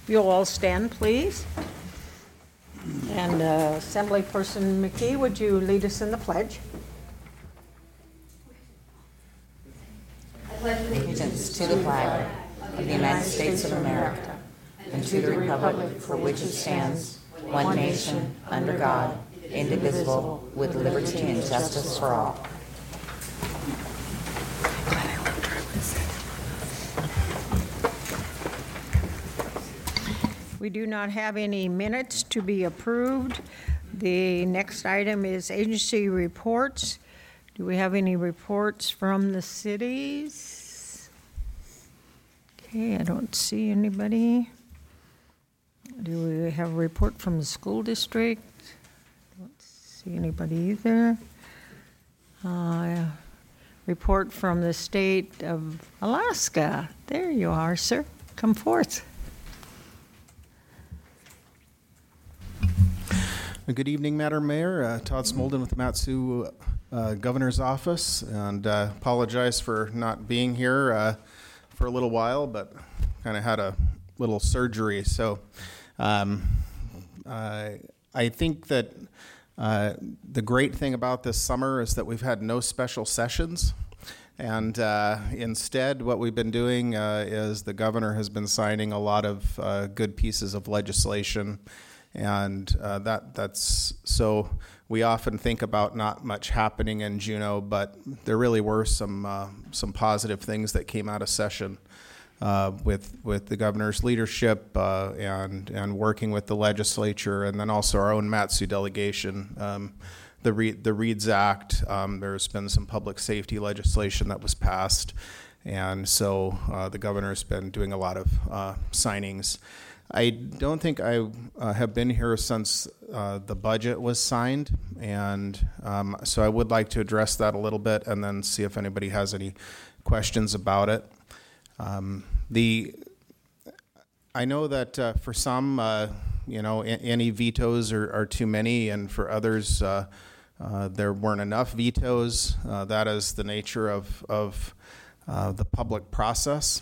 You'll all stand, please. And Assemblyperson McKee, would you lead us in the pledge? I pledge allegiance to the flag of the United States of America and to the republic for which it stands, one nation, under God, indivisible, with liberty and justice for all. We do not have any minutes to be approved. The next item is agency reports. Do we have any reports from the cities? Okay, I don't see anybody. Do we have a report from the school district? Don't see anybody either. Report from the state of Alaska. There you are, sir. Come forth. Good evening, Madam Mayor. Todd Smolden with the Mat-Su Governor's Office, and apologize for not being here for a little while, but kind of had a little surgery. So I think that the great thing about this summer is that we've had no special sessions. And instead, what we've been doing is the governor has been signing a lot of good pieces of legislation. And that's so we often think about not much happening in Juneau, but there really were some positive things that came out of session with the governor's leadership and working with the legislature, and then also our own Mat-Su delegation. The READS Act, there's been some public safety legislation that was passed, and so the governor's been doing a lot of signings. I don't think I have been here since the budget was signed, and so I would like to address that a little bit and then see if anybody has any questions about it. I know that for some, any vetoes are too many, and for others, there weren't enough vetoes. That is the nature of the public process.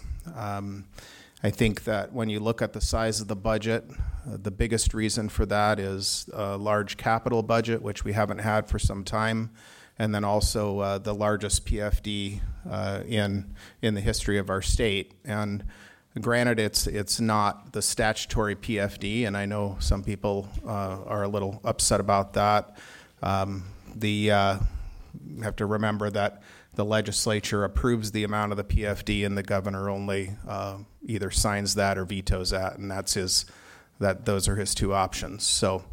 I think that when you look at the size of the budget, the biggest reason for that is a large capital budget, which we haven't had for some time, and then also the largest PFD in the history of our state. And granted, it's not the statutory PFD, and I know some people are a little upset about that. You have to remember that the legislature approves the amount of the PFD, and the governor only either signs that or vetoes that, and those are his two options. So,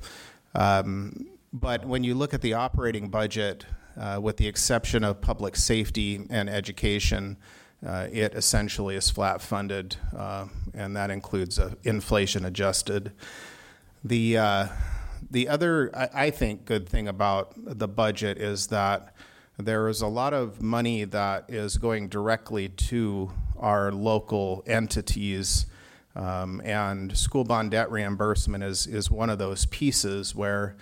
but when you look at the operating budget, with the exception of public safety and education, it essentially is flat funded, and that includes inflation adjusted. The other, I think, good thing about the budget is that there is a lot of money that is going directly to our local entities, and school bond debt reimbursement is one of those pieces where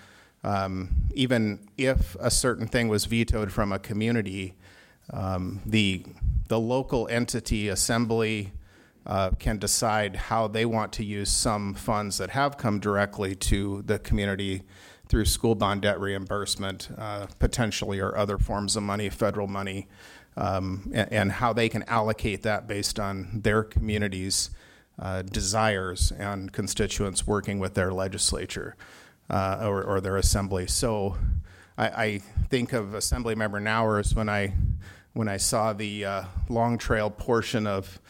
even if a certain thing was vetoed from a community, the local entity assembly can decide how they want to use some funds that have come directly to the community through school bond debt reimbursement, potentially, or other forms of money, federal money, and how they can allocate that based on their community's desires and constituents working with their legislature or their assembly. So I think of Assemblymember Nowers when I saw the Long Trail portion of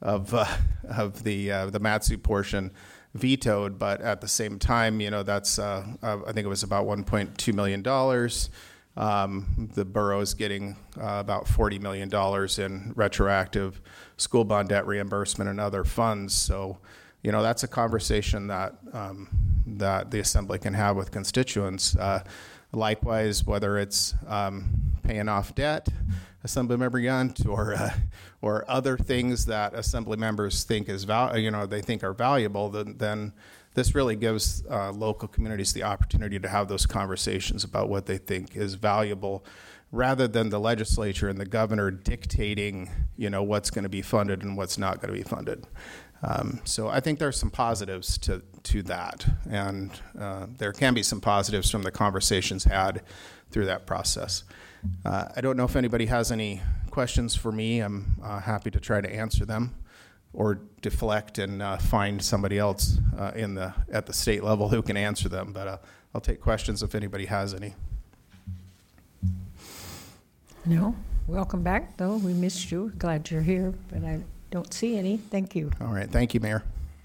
the Mat-Su portion vetoed, but at the same time, that's I think it was about $1.2 million. The borough's getting about $40 million in retroactive school bond debt reimbursement and other funds. So, that's a conversation that the assembly can have with constituents. Likewise, whether it's paying off debt, Assemblymember Yunt, or other things that Assembly members think they think are valuable, then this really gives local communities the opportunity to have those conversations about what they think is valuable, rather than the legislature and the governor dictating, what's going to be funded and what's not going to be funded. So I think there's some positives to that, and there can be some positives from the conversations had through that process. I don't know if anybody has any questions for me. I'm happy to try to answer them or deflect and find somebody else at the state level who can answer them, but I'll take questions if anybody has any. No? Welcome back, though. We missed you. Glad you're here, but I don't see any. Thank you. All right. Thank you, Mayor.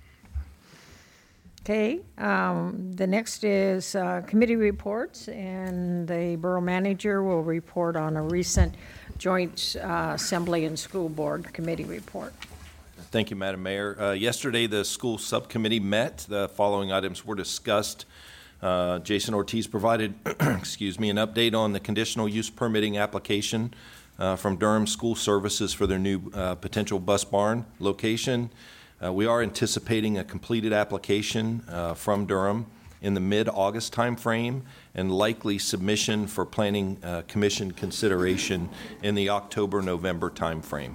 Okay. The next is committee reports, and the borough manager will report on a recent joint assembly and school board committee report. Thank you, Madam Mayor. Yesterday, the school subcommittee met. The following items were discussed. Jason Ortiz provided, excuse me, an update on the conditional use permitting application from Durham School Services for their new potential bus barn location. We are anticipating a completed application from Durham in the mid-August timeframe and likely submission for Planning Commission consideration in the October-November timeframe.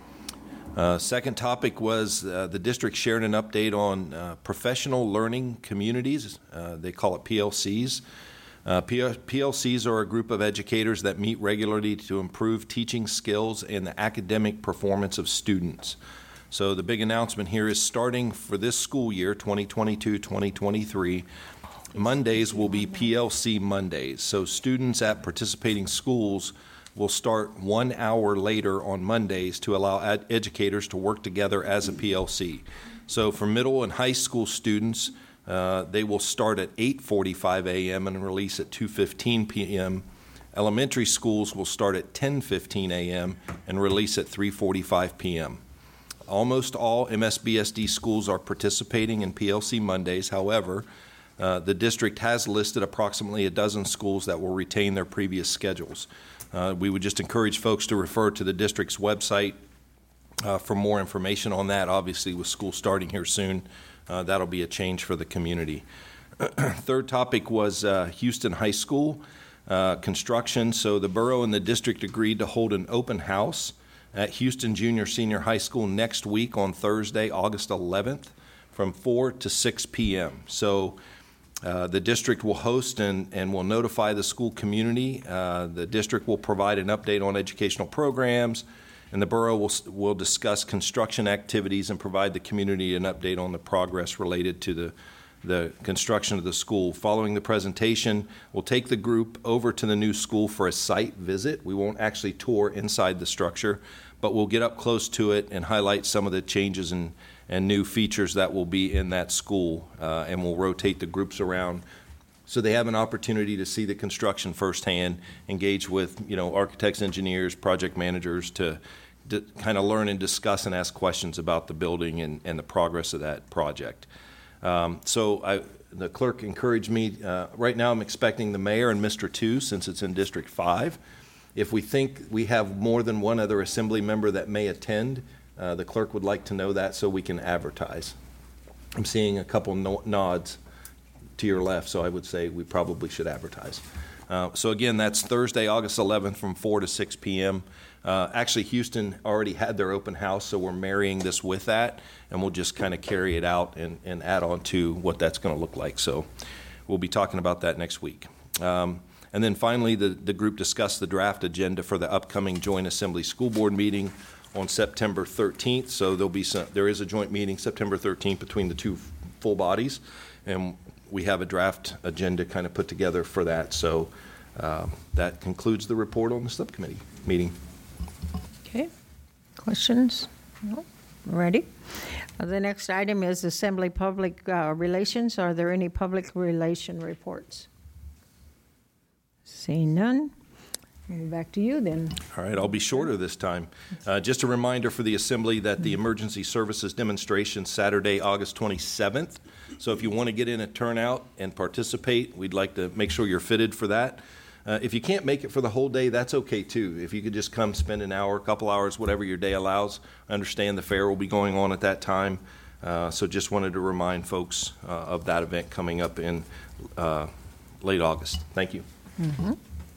Second topic was the district shared an update on professional learning communities. They call it PLCs. PLCs are a group of educators that meet regularly to improve teaching skills and the academic performance of students. So the big announcement here is starting for this school year, 2022-2023, Mondays will be PLC Mondays. So students at participating schools will start 1 hour later on Mondays to allow educators to work together as a PLC. So for middle and high school students, they will start at 8:45 a.m. and release at 2:15 p.m. Elementary schools will start at 10:15 a.m. and release at 3:45 p.m. Almost all MSBSD schools are participating in PLC Mondays. However, the district has listed approximately a dozen schools that will retain their previous schedules. We would just encourage folks to refer to the district's website for more information on that. Obviously, with school starting here soon, that'll be a change for the community. Third topic was Houston High School construction. So the borough and the district agreed to hold an open house at Houston Junior Senior High School next week on Thursday, August 11th from 4 to 6 p.m. So the district will host and will notify the school community. The district will provide an update on educational programs, and the borough will discuss construction activities and provide the community an update on the progress related to the construction of the school. Following the presentation, we'll take the group over to the new school for a site visit. We won't actually tour inside the structure, but we'll get up close to it and highlight some of the changes and new features that will be in that school, and we'll rotate the groups around so they have an opportunity to see the construction firsthand, engage with architects, engineers, project managers to kind of learn and discuss and ask questions about the building and the progress of that project. The clerk encouraged me, right now I'm expecting the mayor and Mr. 2 since it's in District 5. If we think we have more than one other assembly member that may attend, the clerk would like to know that so we can advertise. I'm seeing a couple nods to your left, so I would say we probably should advertise. So again, that's Thursday, August 11th from 4 to 6 p.m. Actually, Houston already had their open house, so we're marrying this with that, and we'll just kind of carry it out and add on to what that's going to look like. So we'll be talking about that next week. And then finally, the group discussed the draft agenda for the upcoming Joint Assembly School Board meeting on September 13th. So there is a joint meeting September 13th between the two full bodies, and we have a draft agenda kind of put together for that. So that concludes the report on the subcommittee meeting. Okay. Questions? No? Ready? The next item is Assembly Public Relations. Are there any public relation reports? Seeing none. We'll back to you then. All right, I'll be shorter this time. Just a reminder for the Assembly that the Emergency Services demonstration Saturday, August 27th. So if you want to get in a turnout and participate, we'd like to make sure you're fitted for that. If you can't make it for the whole day, that's okay too. If you could just come spend an hour, a couple hours, whatever your day allows. I understand the fair will be going on at that time. So just wanted to remind folks of that event coming up in late August. Thank you. Mm-hmm.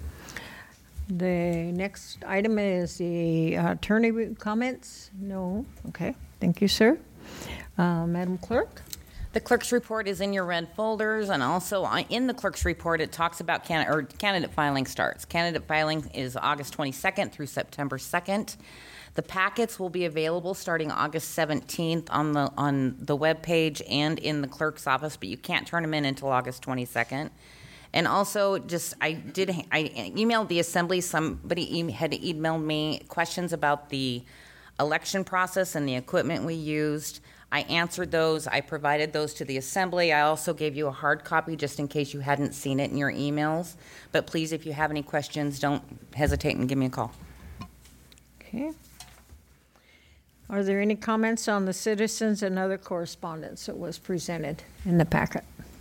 The next item is the attorney comments. No? Okay. Thank you, sir. Madam Clerk? The clerk's report is in your red folders, and also in the clerk's report, it talks about candidate filing starts. Candidate filing is August 22nd through September 2nd. The packets will be available starting August 17th on the web page and in the clerk's office, but you can't turn them in until August 22nd. And also, I emailed the assembly. Somebody had emailed me questions about the election process and the equipment we used. I answered those. I provided those to the assembly. I also gave you a hard copy just in case you hadn't seen it in your emails. But please, if you have any questions, don't hesitate and give me a call. Okay. Are there any comments on the citizens and other correspondence that was presented in the packet?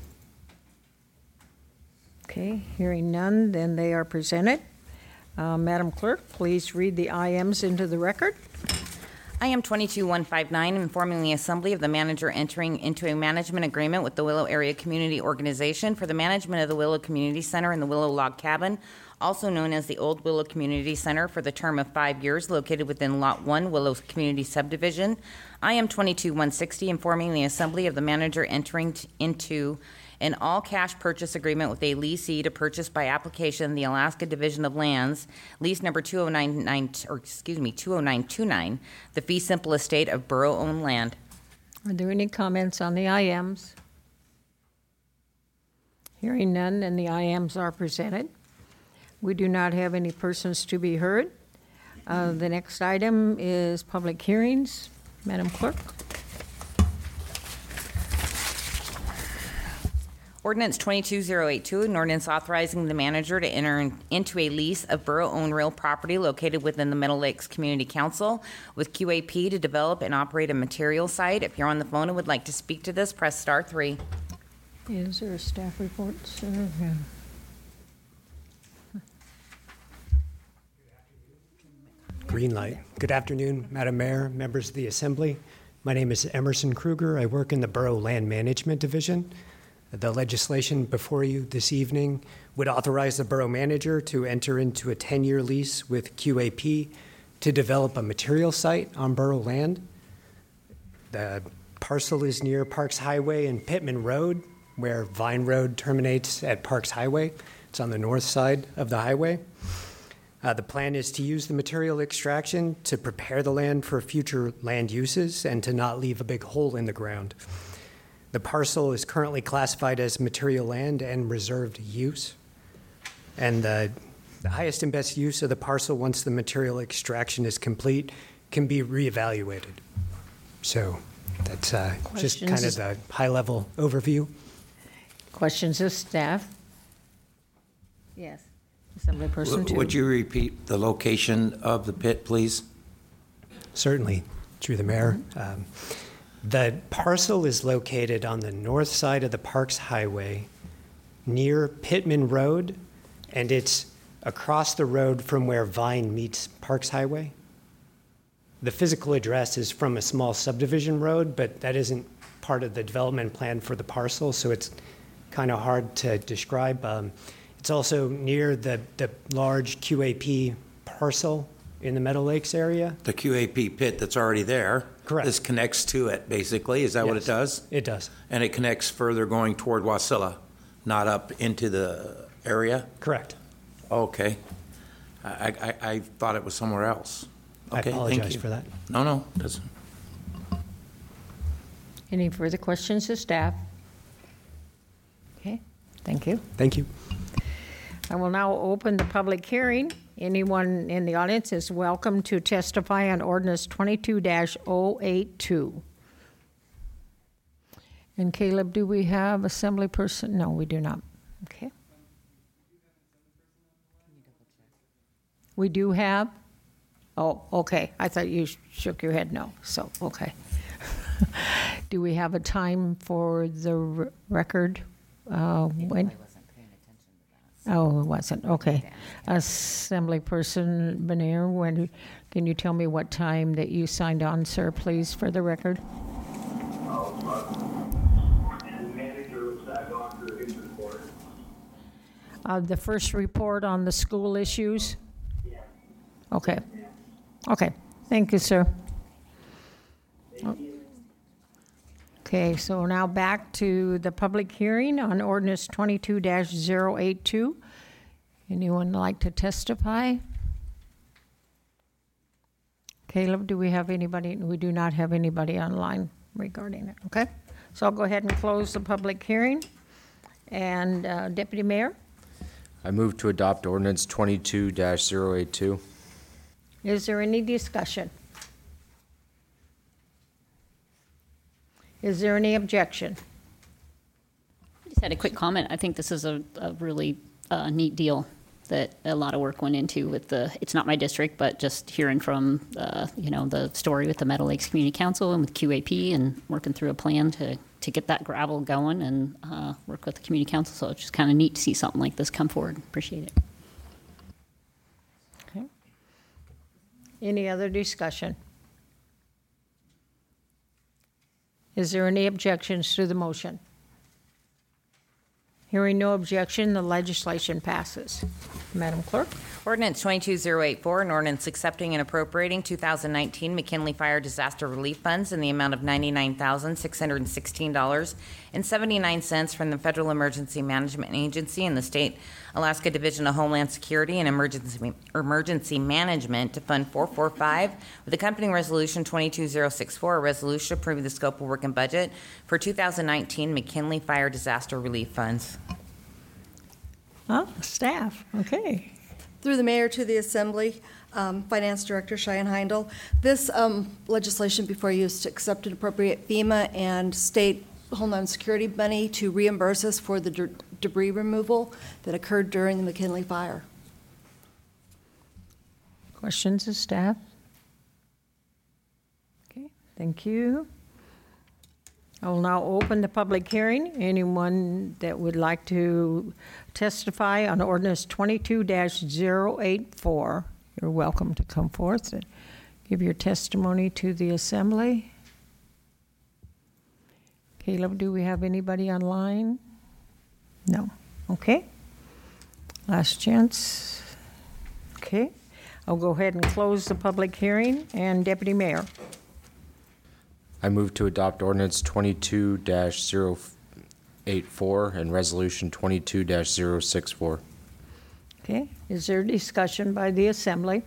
Okay, hearing none, then they are presented. Madam Clerk, please read the IMs into the record. IM 22159, informing the Assembly of the manager entering into a management agreement with the Willow Area Community Organization for the management of the Willow Community Center and the Willow Log Cabin, also known as the Old Willow Community Center, for the term of 5 years, located within Lot 1, Willow Community Subdivision. IM 22160, informing the Assembly of the manager entering into an all-cash purchase agreement with a leasee to purchase by application the Alaska Division of Lands, lease number 20929, the fee simple estate of borough-owned land. Are there any comments on the IMs? Hearing none, and the IMs are presented. We do not have any persons to be heard. The next item is public hearings. Madam Clerk? Ordinance 22082, an ordinance authorizing the manager to enter into a lease of borough-owned real property located within the Meadow Lakes Community Council with QAP to develop and operate a material site. If you're on the phone and would like to speak to this, press star 3. Is there a staff report, sir? Yeah. Green light. Good afternoon, Madam Mayor, members of the Assembly. My name is Emerson Kruger. I work in the Borough Land Management Division. The legislation before you this evening would authorize the borough manager to enter into a 10-year lease with QAP to develop a material site on borough land. The parcel is near Parks Highway and Pittman Road, where Vine Road terminates at Parks Highway. It's on the north side of the highway. The plan is to use the material extraction to prepare the land for future land uses and to not leave a big hole in the ground. The parcel is currently classified as material land and reserved use. And the highest and best use of the parcel once the material extraction is complete can be reevaluated. So that's just kind of the high-level overview. Questions of staff? Yes. Assemblyperson 2. Would you repeat the location of the pit, please? Certainly, through the mayor. The parcel is located on the north side of the Parks Highway near Pittman Road, and it's across the road from where Vine meets Parks Highway. The physical address is from a small subdivision road, but that isn't part of the development plan for the parcel, so it's kind of hard to describe. It's also near the large QAP parcel in the Meadow Lakes area. The QAP pit that's already there. Correct. This connects to it, basically. Is that what it does? It does. And it connects further going toward Wasilla, not up into the area? Correct. Okay. I thought it was somewhere else. Okay, I apologize thank you. for that. No, doesn't. Any further questions of staff? Okay, thank you. Thank you. I will now open the public hearing. Anyone in the audience is welcome to testify on ordinance 22-082. And Caleb, do we have assembly person? No, we do not. Okay. We do have? Oh, okay. I thought you shook your head no. So, okay. Do we have a time for the record? When? Oh, it wasn't. Okay. Assemblyperson Benir, when can you tell me what time that you signed on, sir, please, for the record? The first report on the school issues? Okay. Okay. Thank you, sir. Okay, so now back to the public hearing on ordinance 22-082. Anyone like to testify? Caleb, do we have anybody? We do not have anybody online regarding it, okay? So I'll go ahead and close the public hearing. And Deputy Mayor, I move to adopt ordinance 22-082. is there any discussion? Is there any objection? I just had a quick comment. I think this is a really neat deal that a lot of work went into with it's not my district, but just hearing from, the story with the Meadow Lakes Community Council and with QAP and working through a plan to get that gravel going and work with the community council. So it's just kind of neat to see something like this come forward. Appreciate it. Okay. Any other discussion? Is there any objections to the motion? Hearing no objection, the legislation passes. Madam Clerk? Ordinance 22084, an ordinance accepting and appropriating 2019 McKinley Fire Disaster Relief Funds in the amount of $99,616.79 from the Federal Emergency Management Agency and the State Alaska Division of Homeland Security and Emergency Management to Fund 445 with accompanying Resolution 22064, a resolution approving the scope of work and budget for 2019 McKinley Fire Disaster Relief Funds. Oh, staff, okay. Through the mayor to the assembly, Finance Director Cheyenne Heindel. This legislation before you is to accept and appropriate FEMA and state Homeland Security money to reimburse us for the debris removal that occurred during the McKinley fire. Questions of staff? Okay, thank you. I will now open the public hearing. Anyone that would like to testify on ordinance 22-084, you're welcome to come forth and give your testimony to the assembly. Caleb, do we have anybody online? No. Okay. Last chance. Okay. I'll go ahead and close the public hearing. And Deputy Mayor. I move to adopt ordinance 22-084 and resolution 22-064. Okay. Is there discussion by the assembly?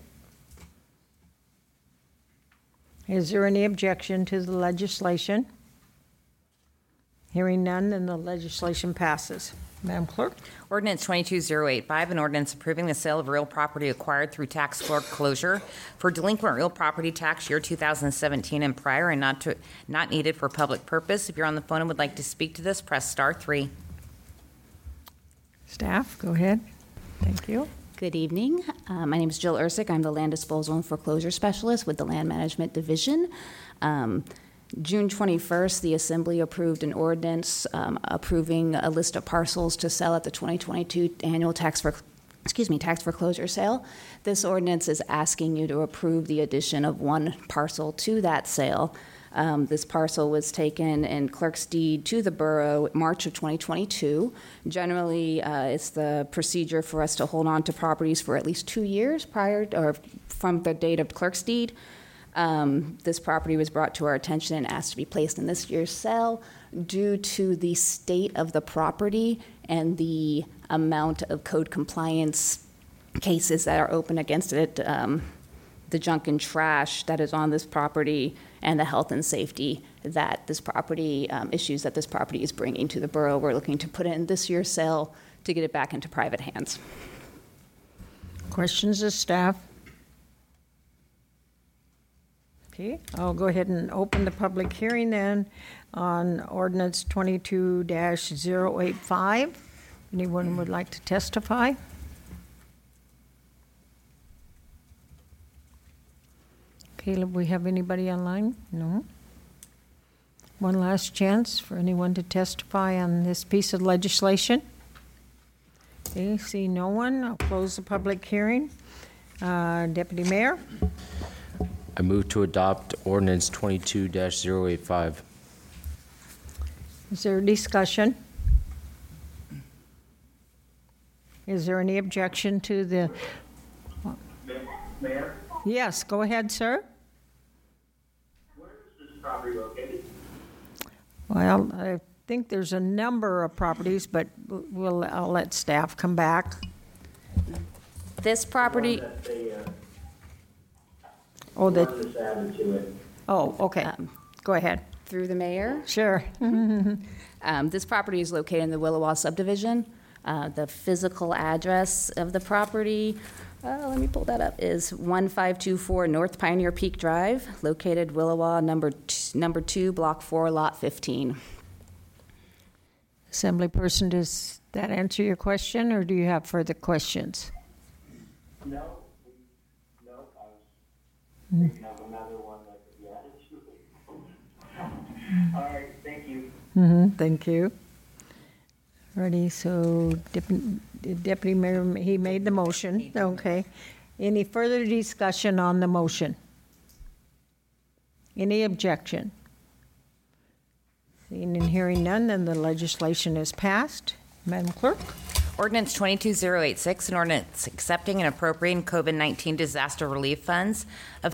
Is there any objection to the legislation? Hearing none, then the legislation passes. Madam Clerk? Ordinance 22085, an ordinance approving the sale of real property acquired through tax foreclosure for delinquent real property tax year 2017 and prior and not needed for public purpose. If you're on the phone and would like to speak to this, press *3. Staff, go ahead. Thank you. Good evening. My name is Jill Ersick. I'm the Land Disposal and Foreclosure Specialist with the Land Management Division. June 21st, the Assembly approved an ordinance approving a list of parcels to sell at the 2022 annual tax foreclosure sale. This ordinance is asking you to approve the addition of one parcel to that sale. This parcel was taken in clerk's deed to the borough March of 2022. Generally, it's the procedure for us to hold on to properties for at least 2 years prior or from the date of clerk's deed. This property was brought to our attention and asked to be placed in this year's sale due to the state of the property and the amount of code compliance cases that are open against it, the junk and trash that is on this property, and the health and safety that this property, issues that this property is bringing to the borough. We're looking to put it in this year's sale to get it back into private hands. Questions of staff? Okay, I'll go ahead and open the public hearing then on ordinance 22-085. Anyone would like to testify? Caleb, we have anybody online? No? One last chance for anyone to testify on this piece of legislation. Okay, see no one. I'll close the public hearing. Deputy Mayor? I move to adopt ordinance 22-085. Is there discussion? Is there any objection to the... Mayor? Yes, go ahead, sir. Where is this property located? Well, I think there's a number of properties, but I'll let staff come back. This property, Oh, okay. Go ahead. through the mayor, Sure. this property is located in the Willowa subdivision. The physical address of the property, let me pull that up, is 1524 North Pioneer Peak Drive, located Willowa, number 2, Block 4, Lot 15. Assemblyperson, does that answer your question, or do you have further questions? No, I was thinking of another one that could be added to it. All right, thank you. Thank you. Ready, so Deputy Mayor, he made the motion, okay. Any further discussion on the motion? Any objection? Seeing and hearing none, then the legislation is passed. Madam Clerk? Ordinance 22086, an ordinance accepting and appropriating COVID-19 disaster relief funds of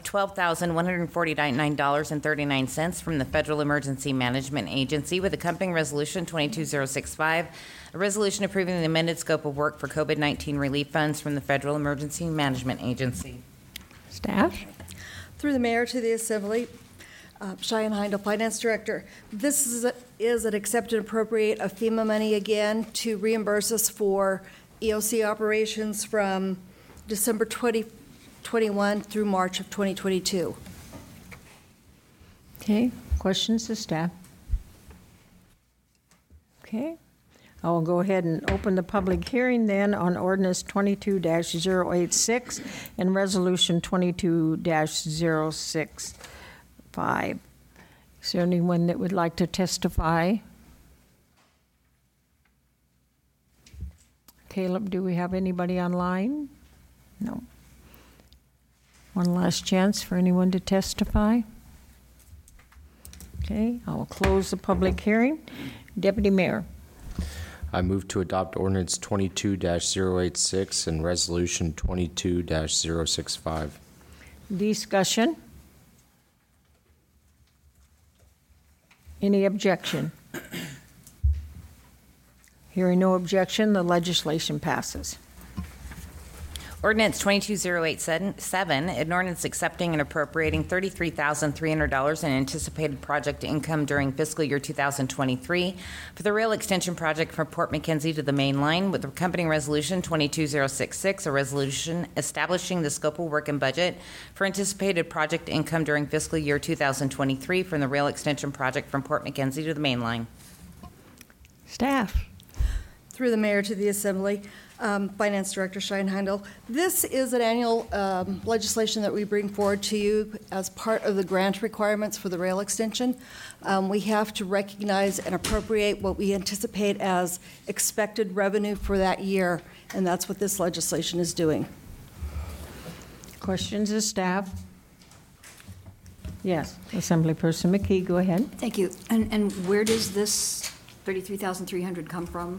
$12,149.39 from the Federal Emergency Management Agency with accompanying resolution 22065, a resolution approving the amended scope of work for COVID-19 relief funds from the Federal Emergency Management Agency. Staff? Through the mayor to the assembly, Cheyenne Heindel, Finance Director. This is an accept and appropriate of FEMA money again to reimburse us for EOC operations from December 2021 through March of 2022. Okay, questions to staff? Okay, I will go ahead and open the public hearing then on ordinance 22-086 and resolution 22-065. Is there anyone that would like to testify? Caleb, do we have anybody online? No. One last chance for anyone to testify. Okay, I will close the public hearing. Deputy Mayor. I move to adopt ordinance 22-086 and resolution 22-065. Discussion? Any objection? Hearing no objection, the legislation passes. Ordinance 22087, an ordinance accepting and appropriating $33,300 in anticipated project income during fiscal year 2023 for the rail extension project from Port McKenzie to the main line with accompanying resolution 22066, a resolution establishing the scope of work and budget for anticipated project income during fiscal year 2023 from the rail extension project from Port McKenzie to the main line. Staff. Through the mayor to the assembly, Finance Director Cheyenne Heindel. This is an annual legislation that we bring forward to you as part of the grant requirements for the rail extension. We have to recognize and appropriate what we anticipate as expected revenue for that year, and that's what this legislation is doing. Questions of staff? Yes, Assemblyperson McKee, go ahead. Thank you. And where does this $33,300 come from?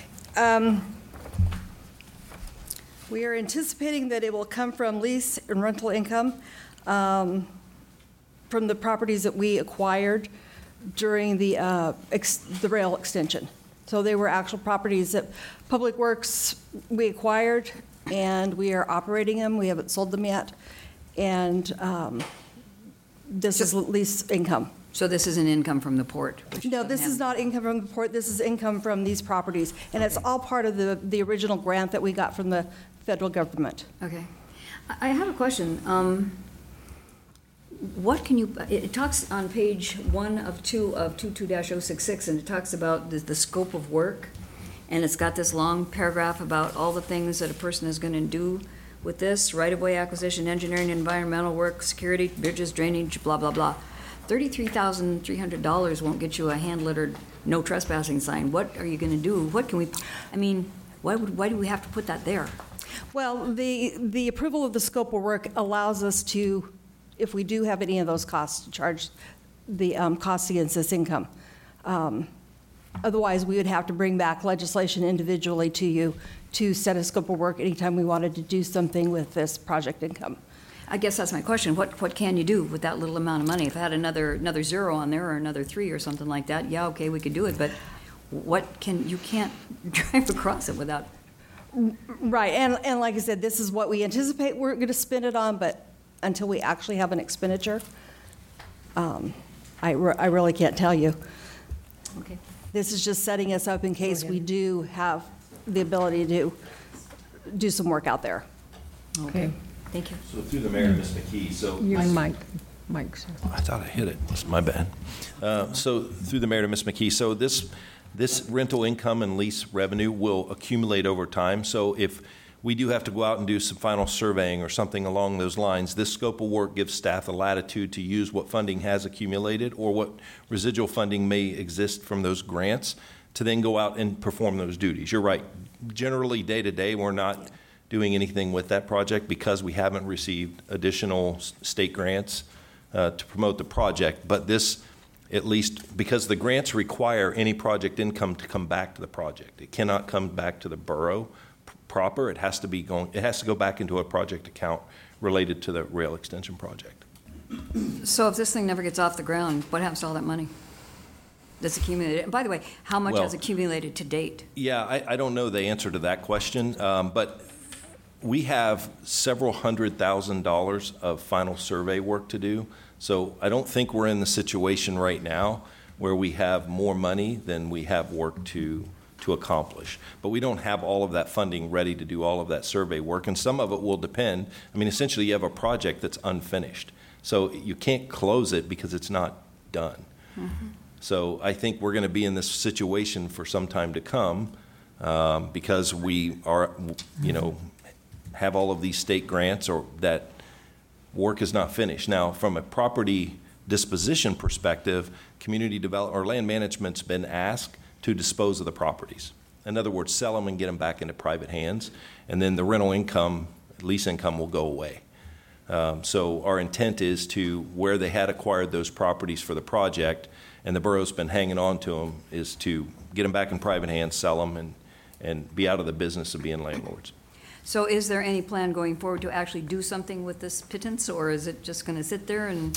We are anticipating that it will come from lease and rental income from the properties that we acquired during the rail extension. So they were actual properties that Public Works we acquired, and we are operating them. We haven't sold them yet, and this is lease income. So this is an income from the port? No, this is not income from the port. This is income from these properties, and it's all part of the original grant that we got from the federal government. Okay. I have a question. What can you, it talks on page 1 of 22-066, and it talks about the scope of work, and it's got this long paragraph about all the things that a person is going to do with this, right-of-way acquisition, engineering, environmental work, security, bridges, drainage, blah, blah, blah. $33,300 won't get you a hand-lettered no trespassing sign. What are you going to do? What can we, I mean, why do we have to put that there? Well, the approval of the scope of work allows us to, if we do have any of those costs, to charge the costs against this income. Otherwise, we would have to bring back legislation individually to you to set a scope of work anytime we wanted to do something with this project income. I guess that's my question. What can you do with that little amount of money? If I had another zero on there or another 3 or something like that, yeah, okay, we could do it, but you can't drive across it without. Right, and like I said, this is what we anticipate we're going to spend it on, but until we actually have an expenditure, I really can't tell you. Okay. This is just setting us up in case we do have the ability to do some work out there. Okay. Thank you. So through the mayor, Ms. McKee, so. Your mic, sir. I thought I hit it. That's my bad. So through the mayor to Ms. McKee, so this rental income and lease revenue will accumulate over time. So if we do have to go out and do some final surveying or something along those lines, this scope of work gives staff the latitude to use what funding has accumulated or what residual funding may exist from those grants to then go out and perform those duties. You're right. Generally, day to day, we're not doing anything with that project because we haven't received additional state grants to promote the project. But this, at least, because the grants require any project income to come back to the project. It cannot come back to the borough proper. It has to go back into a project account related to the rail extension project. So if this thing never gets off the ground, what happens to all that money that's accumulated? And by the way, how much has accumulated to date? Yeah, I don't know the answer to that question, but we have several $100,000 of final survey work to do. So I don't think we're in the situation right now where we have more money than we have work to accomplish. But we don't have all of that funding ready to do all of that survey work, and some of it will depend. I mean, essentially, you have a project that's unfinished. So you can't close it because it's not done. Mm-hmm. So I think we're going to be in this situation for some time to come because we are, have all of these state grants or that work is not finished. Now, from a property disposition perspective, community development or land management's been asked to dispose of the properties. In other words, sell them and get them back into private hands, and then the rental income, lease income will go away. So our intent is to, where they had acquired those properties for the project, and the borough's been hanging on to them, is to get them back in private hands, sell them, and be out of the business of being landlords. So is there any plan going forward to actually do something with this pittance, or is it just going to sit there and?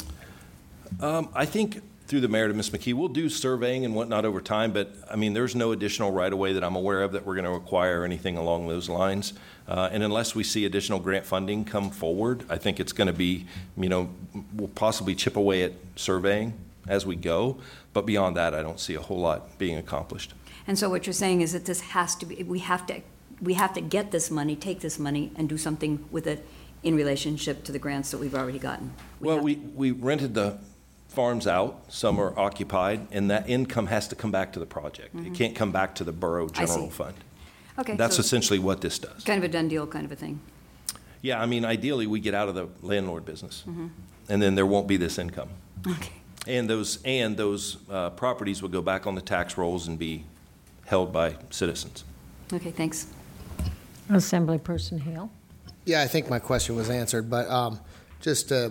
I think through the mayor to Ms. McKee, we'll do surveying and whatnot over time, but I mean, there's no additional right-of-way that I'm aware of that we're going to require or anything along those lines. And unless we see additional grant funding come forward, I think it's going to be, we'll possibly chip away at surveying as we go. But beyond that, I don't see a whole lot being accomplished. And so what you're saying is that this has to be, we have to get this money, take this money, and do something with it in relationship to the grants that we've already gotten. We rented the farms out, some are occupied, and that income has to come back to the project. Mm-hmm. It can't come back to the borough general fund. Okay. That's essentially what this does. Kind of a done deal kind of a thing. Yeah, I mean, ideally, we get out of the landlord business, mm-hmm. and then there won't be this income. Okay. And those properties would go back on the tax rolls and be held by citizens. Okay, thanks. Assemblyperson Hale. Yeah, I think my question was answered, but just to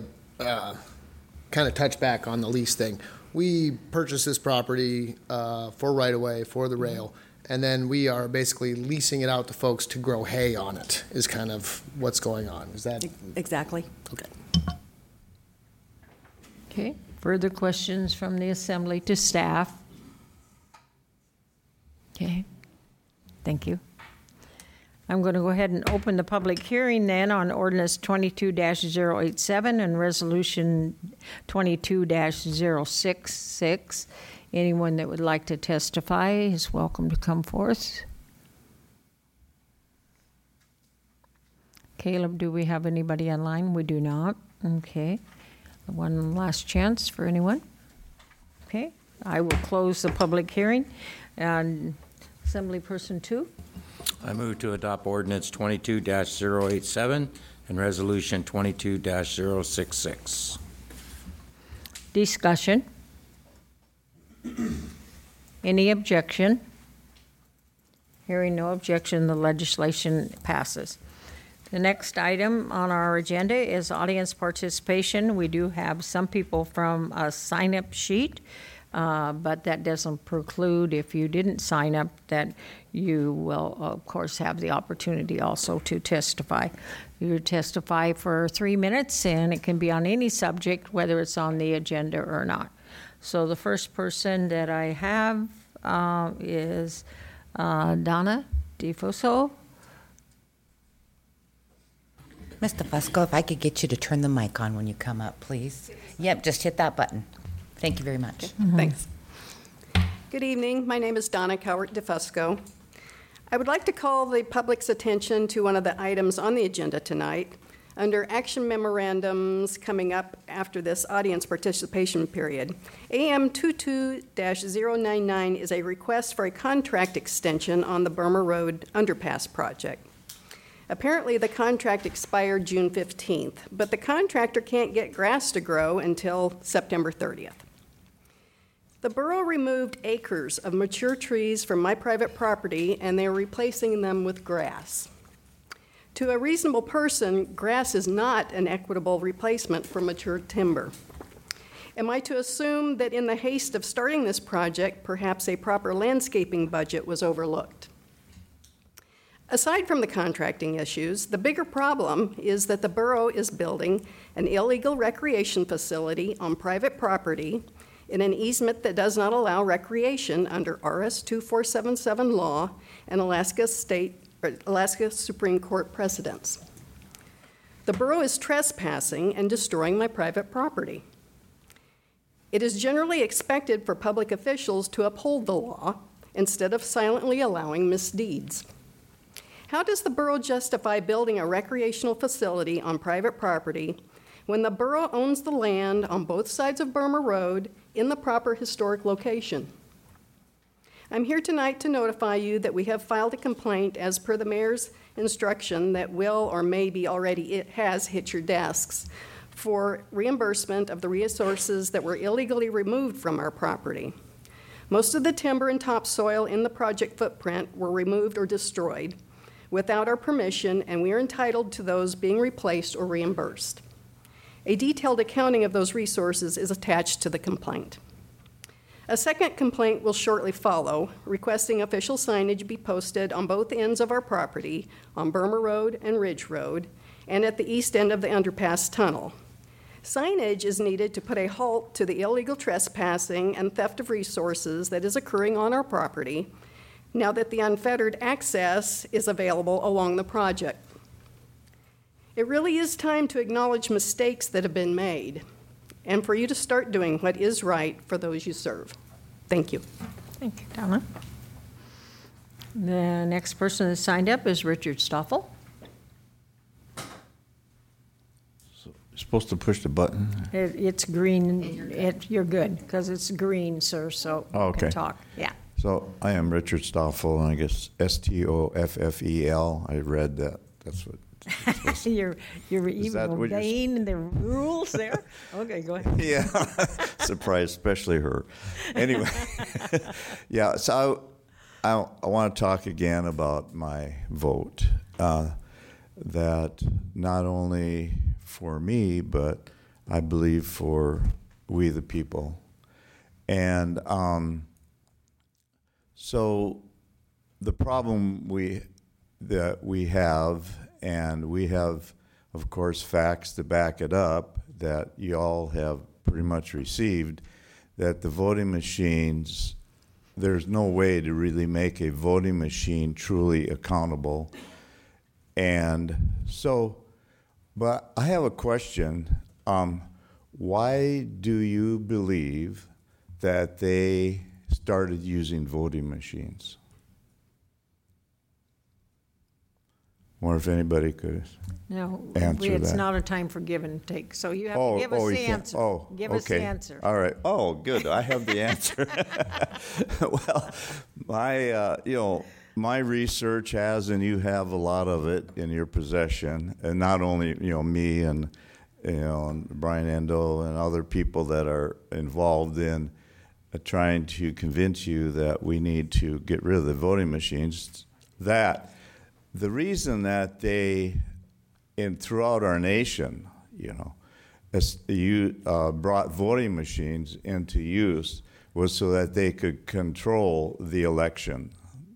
kind of touch back on the lease thing. We purchased this property for right-of-way, for the rail, and then we are basically leasing it out to folks to grow hay on it, is kind of what's going on. Is that? Exactly. Okay. Okay, further questions from the assembly to staff? Okay, thank you. I'm going to go ahead and open the public hearing then on ordinance 22-087 and resolution 22-066. Anyone that would like to testify is welcome to come forth. Caleb, do we have anybody online? We do not. Okay. One last chance for anyone. Okay. I will close the public hearing. And Assemblyperson 2. I move to adopt ordinance 22-087 and resolution 22-066. Discussion. Any objection? Hearing no objection, the legislation passes. The next item on our agenda is audience participation. We do have some people from a sign-up sheet. But that doesn't preclude, if you didn't sign up, that you will, of course, have the opportunity also to testify. You testify for 3 minutes, and it can be on any subject, whether it's on the agenda or not. So the first person that I have is Donna DeFoso. Mr. Fusco, if I could get you to turn the mic on when you come up, please. Yep, just hit that button. Thank you very much. Thanks. Good evening. My name is Donna Cowart DeFusco. I would like to call the public's attention to one of the items on the agenda tonight under action memorandums coming up after this audience participation period. AM 22-099 is a request for a contract extension on the Burma Road Underpass project. Apparently, the contract expired June 15th, but the contractor can't get grass to grow until September 30th. The borough removed acres of mature trees from my private property, and they're replacing them with grass. To a reasonable person, grass is not an equitable replacement for mature timber. Am I to assume that in the haste of starting this project, perhaps a proper landscaping budget was overlooked? Aside from the contracting issues, the bigger problem is that the borough is building an illegal recreation facility on private property in an easement that does not allow recreation under RS 2477 law and Alaska Supreme Court precedents. The borough is trespassing and destroying my private property. It is generally expected for public officials to uphold the law instead of silently allowing misdeeds. How does the borough justify building a recreational facility on private property when the borough owns the land on both sides of Burma Road in the proper historic location? I'm here tonight to notify you that we have filed a complaint as per the mayor's instruction that will or maybe already it has hit your desks for reimbursement of the resources that were illegally removed from our property. Most of the timber and topsoil in the project footprint were removed or destroyed without our permission, and we are entitled to those being replaced or reimbursed. A detailed accounting of those resources is attached to the complaint. A second complaint will shortly follow, requesting official signage be posted on both ends of our property, on Burma Road and Ridge Road, and at the east end of the underpass tunnel. Signage is needed to put a halt to the illegal trespassing and theft of resources that is occurring on our property, now that the unfettered access is available along the project. It really is time to acknowledge mistakes that have been made and for you to start doing what is right for those you serve. Thank you. Thank you, Donna. The next person that signed up is Richard Stoffel. You're supposed to push the button? It's green. You're good, because it's green, sir, so you can talk. Yeah. So I am Richard Stoffel, and I guess Stoffel. I read that. That's what. You're even obeying the rules there? Okay, go ahead. Yeah, surprise, especially her. Anyway, yeah, so I want to talk again about my vote. That not only for me, but I believe for we the people. And so the problem that we have, and we have, of course, facts to back it up that you all have pretty much received, that the voting machines, there's no way to really make a voting machine truly accountable. And so, but I have a question. Why do you believe that they started using voting machines? I wonder if anybody could answer it's that. not a time for give and take, so you have to give us the answer. Give us the answer. All right. Oh, good. I have the answer. Well, my research has, and you have a lot of it in your possession, and not only me and and Brian Endo and other people that are involved in trying to convince you that we need to get rid of the voting machines. That the reason that they, throughout our nation, brought voting machines into use was so that they could control the election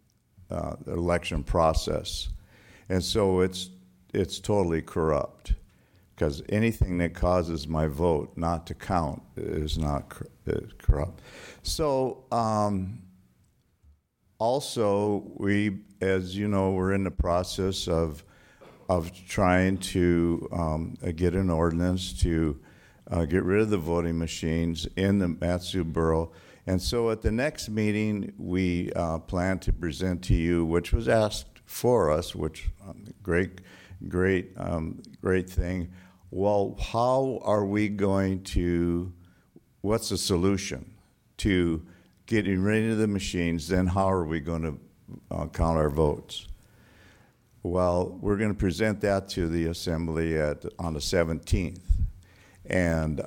process. And so it's totally corrupt, because anything that causes my vote not to count is not corrupt. So also, we, as you know, we're in the process of trying to get an ordinance to get rid of the voting machines in the Mat-Su Borough. And so at the next meeting, we plan to present to you, which was asked for us, which great thing. Well, how are we going to, what's the solution to getting rid of the machines? Then how are we going to count our votes? Well, we're going to present that to the Assembly on the 17th. And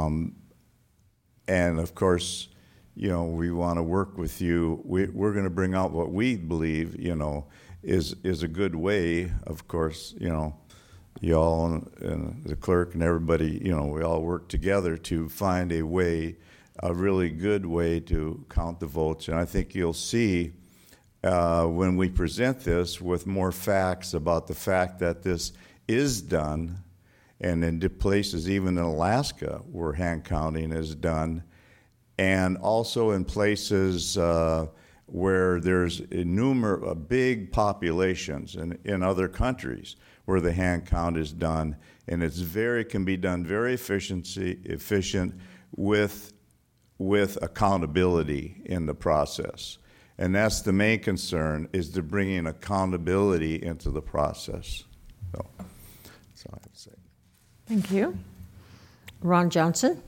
of course, you know, we want to work with you. We're going to bring out what we believe, you know, is a good way. Of course, you know, y'all and the clerk and everybody, you know, we all work together to find a way, a really good way to count the votes. And I think you'll see when we present this with more facts about the fact that this is done, and in places, even in Alaska, where hand counting is done, and also in places where there's big populations in other countries where the hand count is done, and can be done very efficient with accountability in the process. And that's the main concern, is to bring in accountability into the process. So that's all I have to say. Thank you. Ron Johnson.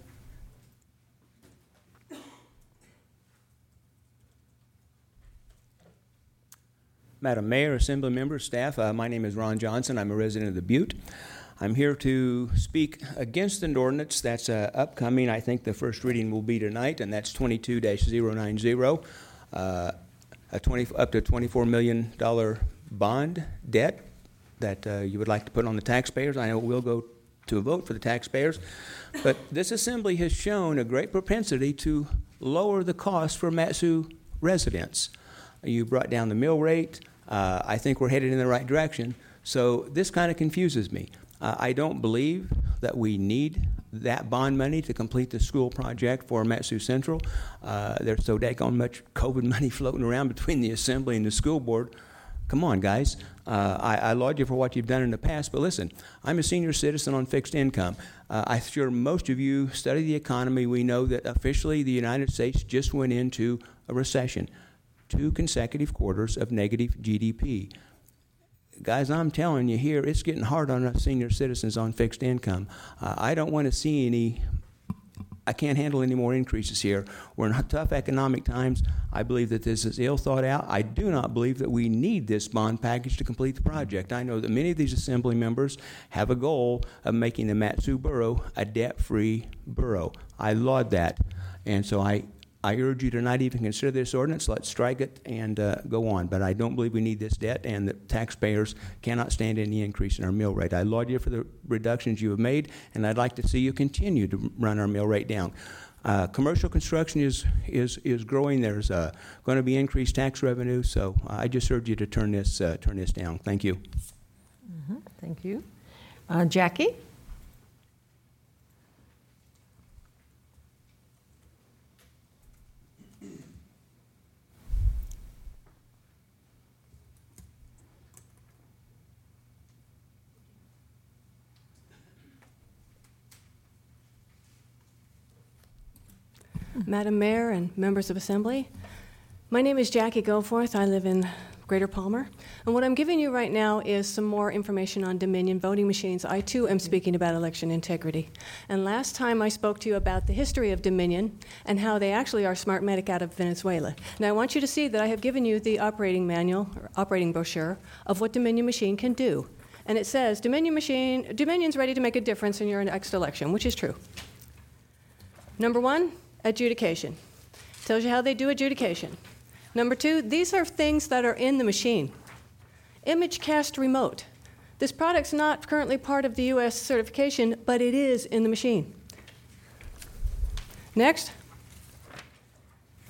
Madam Mayor, Assembly members, staff, my name is Ron Johnson. I'm a resident of the Butte. I'm here to speak against an ordinance that's upcoming. I think the first reading will be tonight, and that's 22-090, up to $24 million bond debt that you would like to put on the taxpayers. I know it will go to a vote for the taxpayers, but this Assembly has shown a great propensity to lower the cost for Mat-Su residents. You brought down the mill rate. I think we're headed in the right direction. So this kind of confuses me. I don't believe that we need that bond money to complete the school project for Mat-Su Central. There's so daggone much COVID money floating around between the Assembly and the school board. Come on, guys. I laud you for what you've done in the past, but listen, I'm a senior citizen on fixed income. I'm sure most of you study the economy. We know that officially the United States just went into a recession. 2 consecutive quarters of negative GDP. Guys, I'm telling you here, it's getting hard on us senior citizens on fixed income. I don't want to see I can't handle any more increases here. We're in tough economic times. I believe that this is ill thought out. I do not believe that we need this bond package to complete the project. I know that many of these Assembly members have a goal of making the Mat-Su Borough a debt-free borough. I laud that. And so I urge you to not even consider this ordinance. Let's strike it and go on. But I don't believe we need this debt, and the taxpayers cannot stand any increase in our mill rate. I laud you for the reductions you have made, and I'd like to see you continue to run our mill rate down. Commercial construction is growing. There's going to be increased tax revenue, so I just urge you to turn this down. Thank you. Mm-hmm. Thank you. Jackie? Madam Mayor and members of Assembly, my name is Jackie Goforth. I live in Greater Palmer. And what I'm giving you right now is some more information on Dominion voting machines. I, too, am speaking about election integrity. And last time I spoke to you about the history of Dominion and how they actually are Smartmatic out of Venezuela. Now, I want you to see that I have given you the operating manual, or operating brochure, of what Dominion machine can do. And it says, Dominion's ready to make a difference in your next election, which is true. Number 1, adjudication. Tells you how they do adjudication. Number 2, these are things that are in the machine. ImageCast Remote. This product's not currently part of the U.S. certification, but it is in the machine. Next,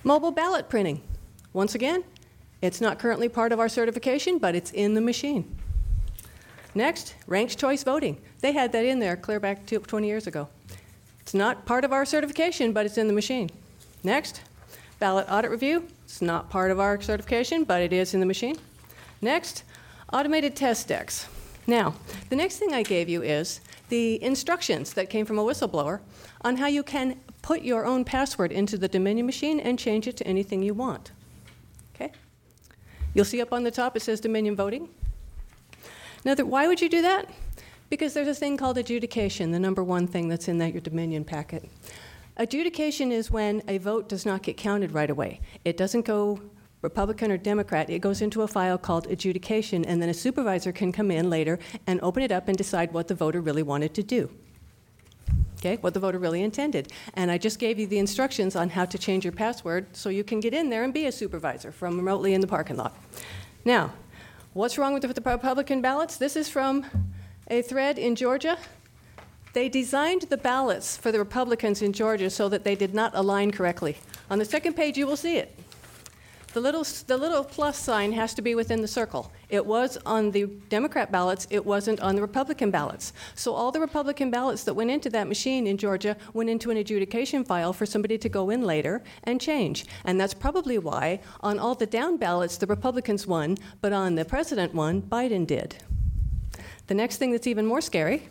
Mobile ballot printing. Once again, it's not currently part of our certification, but it's in the machine. Next, ranked choice voting. They had that in there clear back to 20 years ago. It's not part of our certification, but it's in the machine. Next, ballot audit review. It's not part of our certification, but it is in the machine. Next, automated test decks. Now, the next thing I gave you is the instructions that came from a whistleblower on how you can put your own password into the Dominion machine and change it to anything you want. Okay? You'll see up on the top it says Dominion voting. Now, why would you do that? Because there's a thing called adjudication, the number one thing that's in your Dominion packet. Adjudication is when a vote does not get counted right away. It doesn't go Republican or Democrat. It goes into a file called adjudication, and then a supervisor can come in later and open it up and decide what the voter really wanted to do. Okay, what the voter really intended. And I just gave you the instructions on how to change your password so you can get in there and be a supervisor from remotely in the parking lot. Now, what's wrong with the Republican ballots? This is from a thread in Georgia. They designed the ballots for the Republicans in Georgia so that they did not align correctly. On the second page, you will see it. The little plus sign has to be within the circle. It was on the Democrat ballots. It wasn't on the Republican ballots. So all the Republican ballots that went into that machine in Georgia went into an adjudication file for somebody to go in later and change. And that's probably why on all the down ballots, the Republicans won, but on the president one, Biden did. The next thing that's even more scary,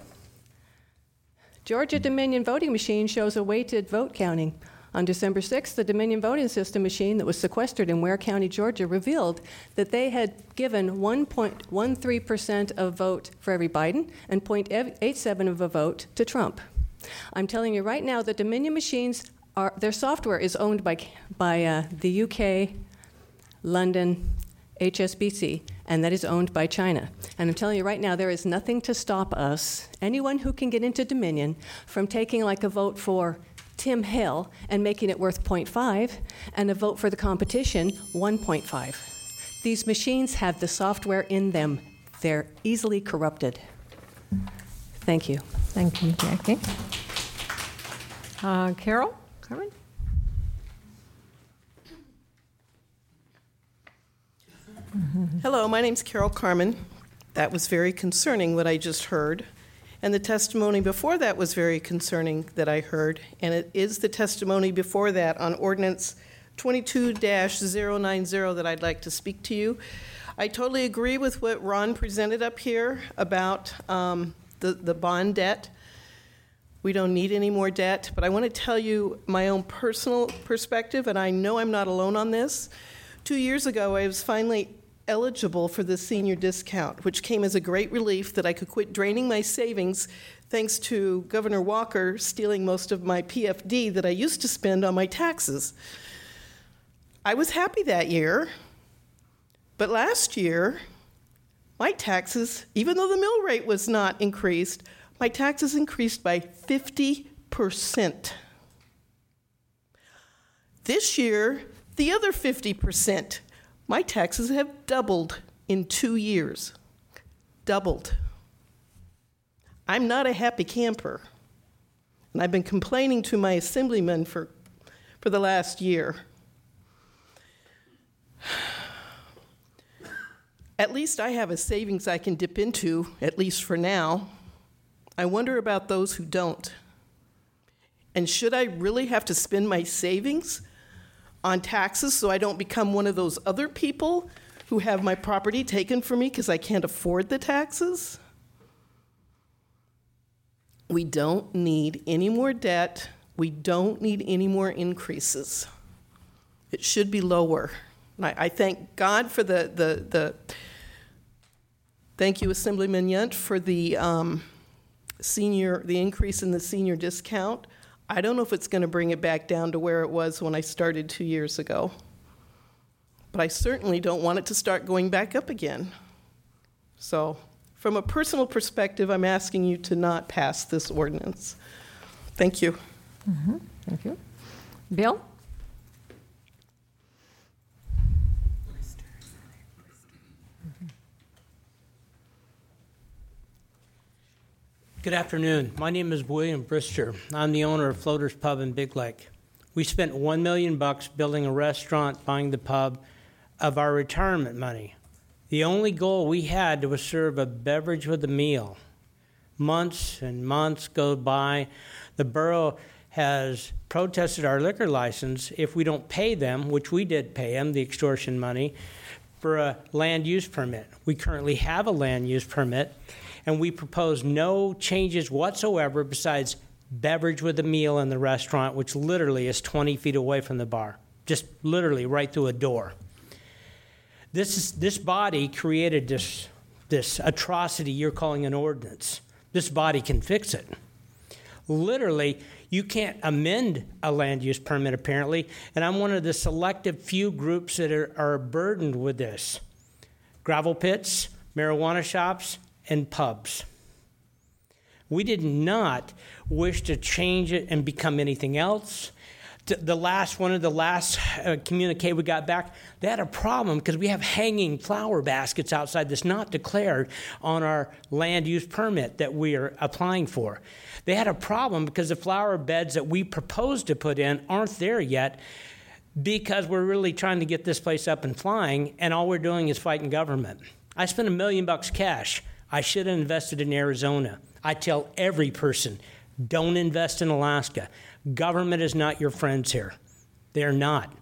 Georgia Dominion voting machine shows a weighted vote counting. On December 6th, the Dominion voting system machine that was sequestered in Ware County, Georgia, revealed that they had given 1.13% of vote for every Biden and 0.87 of a vote to Trump. I'm telling you right now, the Dominion machines, their software is owned by the UK, London, HSBC, and that is owned by China. And I'm telling you right now, there is nothing to stop us, anyone who can get into Dominion, from taking like a vote for Tim Hill and making it worth 0.5, and a vote for the competition 1.5. These machines have the software in them. They're easily corrupted. Thank you. Thank you, Jackie. Carol? Carmen? Hello, my name's Carol Carmen. That was very concerning what I just heard. And the testimony before that was very concerning that I heard. And it is the testimony before that on Ordinance 22-090 that I'd like to speak to you. I totally agree with what Ron presented up here about the bond debt. We don't need any more debt. But I want to tell you my own personal perspective, and I know I'm not alone on this. 2 years ago, I was finally eligible for the senior discount, which came as a great relief that I could quit draining my savings thanks to Governor Walker stealing most of my PFD that I used to spend on my taxes. I was happy that year, but last year, my taxes, even though the mill rate was not increased, my taxes increased by 50%. This year, the other 50%. My taxes have doubled in 2 years. Doubled. I'm not a happy camper. And I've been complaining to my assemblyman for the last year. At least I have a savings I can dip into, at least for now. I wonder about those who don't. And should I really have to spend my savings on taxes so I don't become one of those other people who have my property taken from me because I can't afford the taxes? We don't need any more debt. We don't need any more increases. It should be lower. And I thank God for thank you, Assemblyman Yunt, for the increase in the senior discount. I don't know if it's going to bring it back down to where it was when I started 2 years ago. But I certainly don't want it to start going back up again. So, from a personal perspective, I'm asking you to not pass this ordinance. Thank you. Mm-hmm. Thank you. Bill? Good afternoon. My name is William Brister. I'm the owner of Floaters Pub in Big Lake. We spent $1 million building a restaurant, buying the pub of our retirement money. The only goal we had was serve a beverage with a meal. Months and months go by. The borough has protested our liquor license if we don't pay them, which we did pay them, the extortion money, for a land use permit. We currently have a land use permit, and we propose no changes whatsoever besides beverage with a meal in the restaurant, which literally is 20 feet away from the bar, just literally right through a door. This body created this atrocity you're calling an ordinance. This body can fix it. Literally, you can't amend a land use permit, apparently, and I'm one of the selective few groups that are burdened with this. Gravel pits, marijuana shops, and pubs. We did not wish to change it and become anything else. One of the last communique we got back, they had a problem because we have hanging flower baskets outside that's not declared on our land use permit that we are applying for. They had a problem because the flower beds that we proposed to put in aren't there yet because we're really trying to get this place up and flying, and all we're doing is fighting government. I spent $1 million cash. I should have invested in Arizona. I tell every person, don't invest in Alaska. Government is not your friends here. They're not.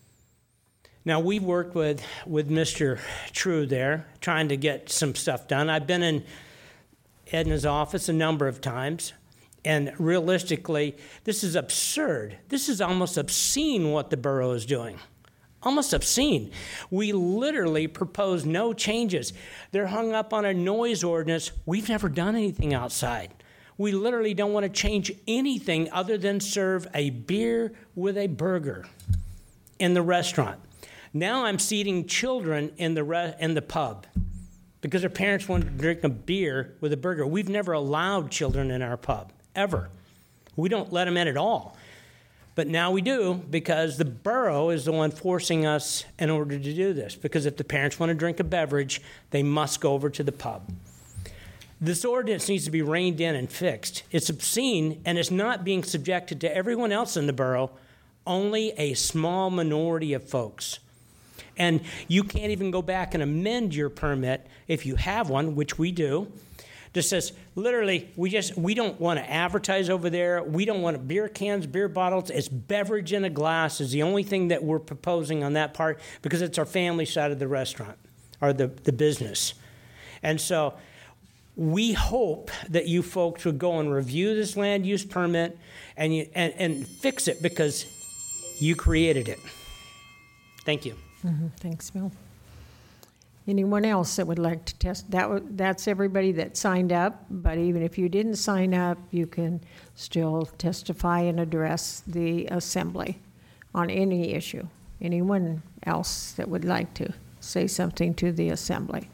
Now, we've worked with Mr. True there, trying to get some stuff done. I've been in Edna's office a number of times, and realistically, this is absurd. This is almost obscene what the borough is doing. Almost obscene. We literally propose no changes. They're hung up on a noise ordinance. We've never done anything outside. We literally don't want to change anything other than serve a beer with a burger in the restaurant. Now I'm seating children in the pub because their parents want to drink a beer with a burger. We've never allowed children in our pub, ever. We don't let them in at all. But now we do because the borough is the one forcing us in order to do this. Because if the parents want to drink a beverage, they must go over to the pub. This ordinance needs to be reined in and fixed. It's obscene, and it's not being subjected to everyone else in the borough, only a small minority of folks. And you can't even go back and amend your permit if you have one, which we do. Just says, literally, we don't want to advertise over there. We don't want beer cans, beer bottles. It's beverage in a glass is the only thing that we're proposing on that part because it's our family side of the restaurant or the business. And so we hope that you folks would go and review this land use permit and fix it because you created it. Thank you. Thanks, Bill. Anyone else that would like to test? That's everybody that signed up, but even if you didn't sign up, you can still testify and address the assembly on any issue. Anyone else that would like to say something to the assembly?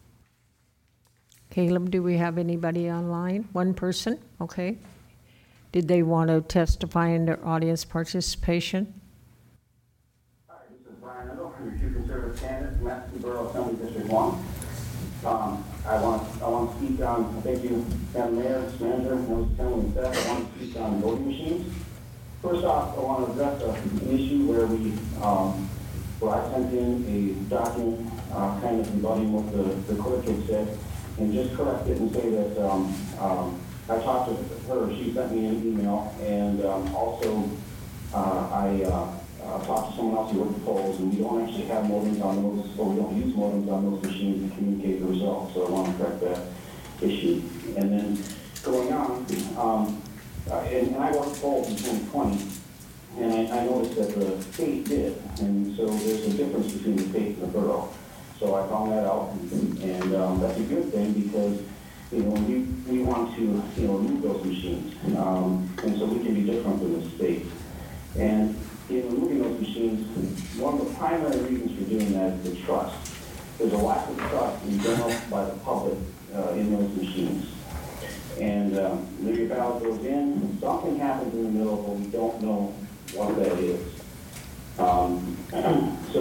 Caleb, do we have anybody online? One person? Okay. Did they want to testify in their audience participation? Hi, this is Brian Endel, your two conservative candidates, Madison Borough Assembly District 1. I want to speak on, thank you, Madam Mayor, Manager, members of Assembly and staff. I want to speak on voting machines. First off, I want to address an issue where I sent in a document kind of rebutting what the clerk had said, and just correct it and say that I talked to her, she sent me an email, and also I talked to someone else who worked the polls, and we don't actually have modems on those, or we don't use modems on those machines to communicate the results, so I want to correct that issue. And then going on, and I worked the polls in 2020, and I noticed that the state did, and so there's a difference between the state and the borough. So I found that out, and that's a good thing because, we want to, remove those machines, and so we can be different than the state. And in removing those machines, one of the primary reasons for doing that is the trust. There's a lack of trust in general by the public in those machines. And your ballot goes in, something happens in the middle, but we don't know what that is.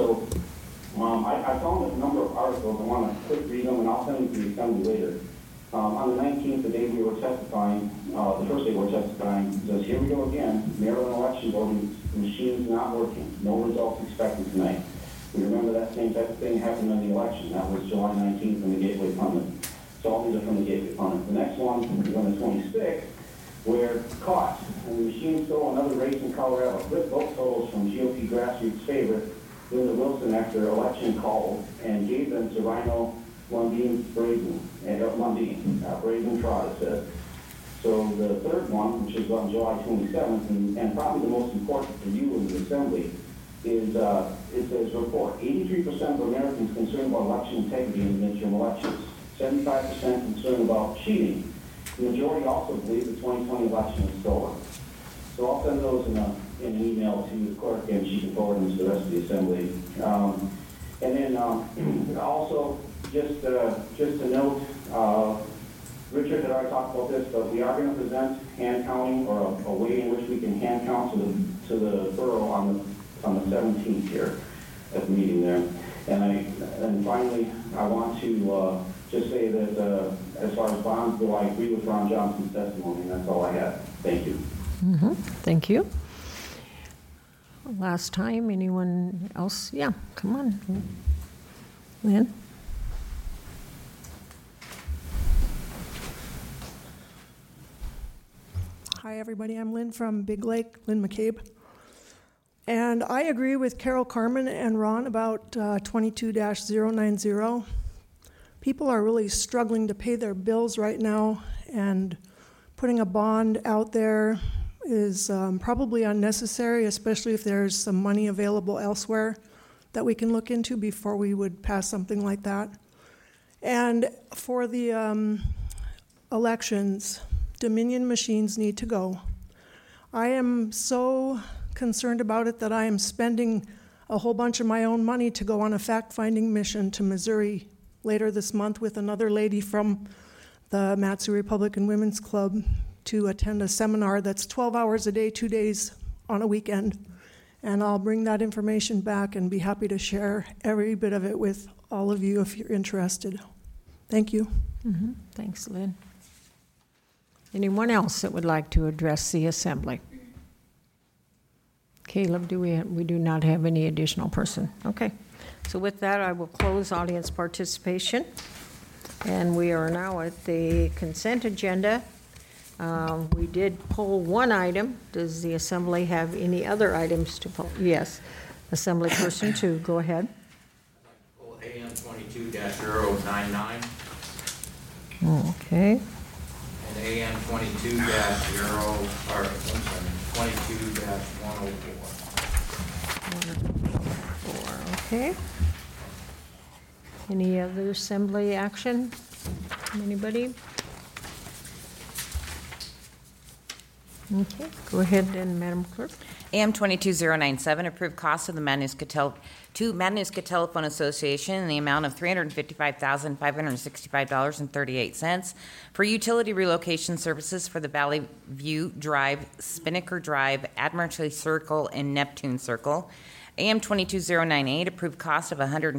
I found a number of articles. I want to quick read them, and I'll send them to the assembly later. On the 19th, the day we were testifying, the first day we were testifying, it says, here we go again, Maryland election voting machines not working, no results expected tonight. We remember that same type of thing happened in the election. That was July 19th from the Gateway Pundit. So all these are from the Gateway Pundit. The next one is on the 26th, where caught. And the machine stole another race in Colorado. Flipped vote totals from GOP grassroots favorite Linda Wilson after election called and gave them to Rhino Lundeen Brazen Trot, it says. So the third one, which is on July 27th, and probably the most important for you in the Assembly, is it says report 83% of Americans concerned about election integrity in the midterm elections, 75% concerned about cheating. The majority also believe the 2020 election was stolen. So I'll send those in an email to the clerk, and she can forward them to the rest of the Assembly. And then also, just to note, Richard had already talked about this, but we are going to present hand counting, or a way in which we can hand count to the borough on the 17th here at the meeting there. And finally, I want to just say that as far as bonds go, I agree with Ron Johnson's testimony, and that's all I have. Thank you. Thank you. Last time, anyone else? Yeah, come on. Lynn? Hi, everybody. I'm Lynn from Big Lake, Lynn McCabe. And I agree with Carol Carmen and Ron about 22-090. People are really struggling to pay their bills right now, and putting a bond out there is probably unnecessary, especially if there's some money available elsewhere that we can look into before we would pass something like that. And for the elections, Dominion machines need to go. I am so concerned about it that I am spending a whole bunch of my own money to go on a fact-finding mission to Missouri later this month with another lady from the Mat-Su Republican Women's Club to attend a seminar that's 12 hours a day, 2 days on a weekend. And I'll bring that information back and be happy to share every bit of it with all of you if you're interested. Thank you. Thanks, Lynn. Anyone else that would like to address the Assembly? Caleb, we do not have any additional person. Okay. So with that, I will close audience participation. And we are now at the consent agenda. We did pull one item. Does the Assembly have any other items to pull? Yes. Assembly person 2, go ahead. Pull AM 22-099. Okay. And AM 22-104. Okay. Any other Assembly action? Anybody? Okay, go ahead then, Madam Clerk. AM 22097, approved cost of the Matanuska Telephone Association in the amount of $355,565.38 for utility relocation services for the Valley View Drive, Spinnaker Drive, Admiralty Circle, and Neptune Circle. AM 22098, approved cost of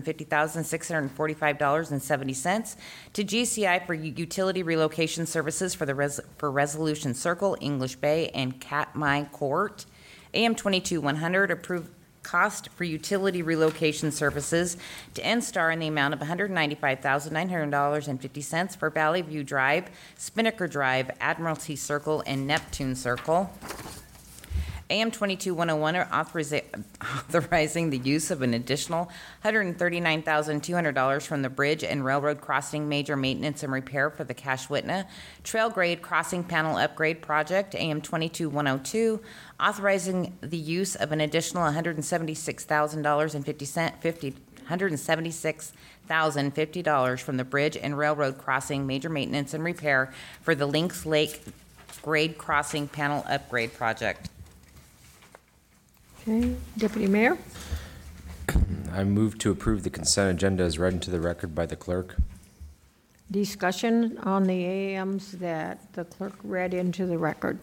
$150,645.70 to GCI for utility relocation services for Resolution Circle, English Bay, and Katmai Court. AM 22100, approved cost for utility relocation services to NSTAR in the amount of $195,900.50 for Valley View Drive, Spinnaker Drive, Admiralty Circle, and Neptune Circle. AM 22101 authorizing the use of an additional $139,200 from the Bridge and Railroad Crossing Major Maintenance and Repair for the Cashwitna Trail Grade Crossing Panel Upgrade Project. AM 22102 authorizing the use of an additional $176,050 from the Bridge and Railroad Crossing Major Maintenance and Repair for the Lynx Lake Grade Crossing Panel Upgrade Project. Okay, Deputy Mayor? I move to approve the consent agenda as read into the record by the clerk. Discussion on the AMs that the clerk read into the record.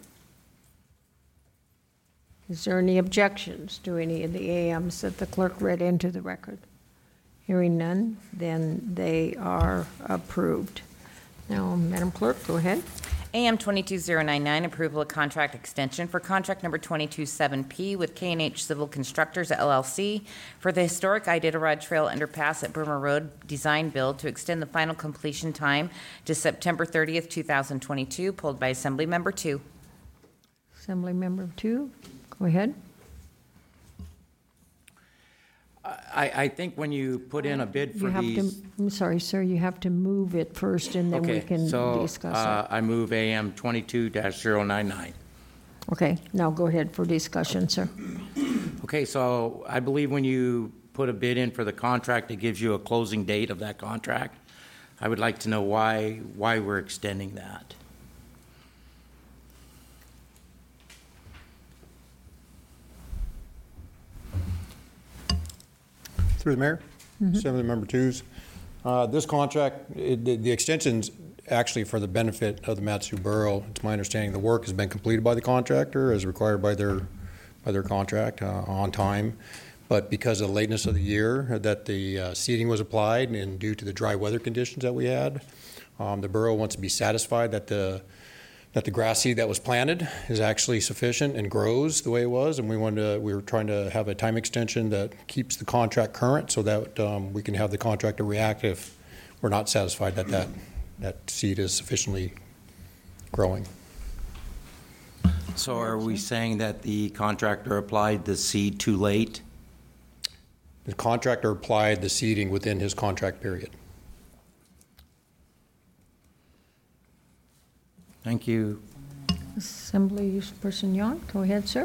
Is there any objections to any of the AMs that the clerk read into the record? Hearing none, then they are approved. Now, Madam Clerk, go ahead. AM 22099, approval of contract extension for contract number 227P with K&H Civil Constructors LLC for the historic Iditarod Trail underpass at Burma Road design build to extend the final completion time to September 30th, 2022, pulled by Assembly Member 2. Assembly Member 2, go ahead. I think when you put in a bid for You have these. to, I'm sorry, sir, you have to move it first, and then we Okay, can so discuss it. I move AM 22-099. Okay, now go ahead for discussion, sir. Okay, so I believe when you put a bid in for the contract, it gives you a closing date of that contract. I would like to know why we're extending that. Through the mayor, Assembly Member Twos. This contract, the extension's actually for the benefit of the Matsu Borough. It's my understanding the work has been completed by the contractor as required by their contract on time. But because of the lateness of the year that the seeding was applied and due to the dry weather conditions that we had, the borough wants to be satisfied that the grass seed that was planted is actually sufficient and grows the way it was, and we were trying to have a time extension that keeps the contract current so that we can have the contractor react if we're not satisfied that seed is sufficiently growing. So are we saying that the contractor applied the seed too late? The contractor applied the seeding within his contract period. Thank you. Assemblyperson Young, go ahead, sir.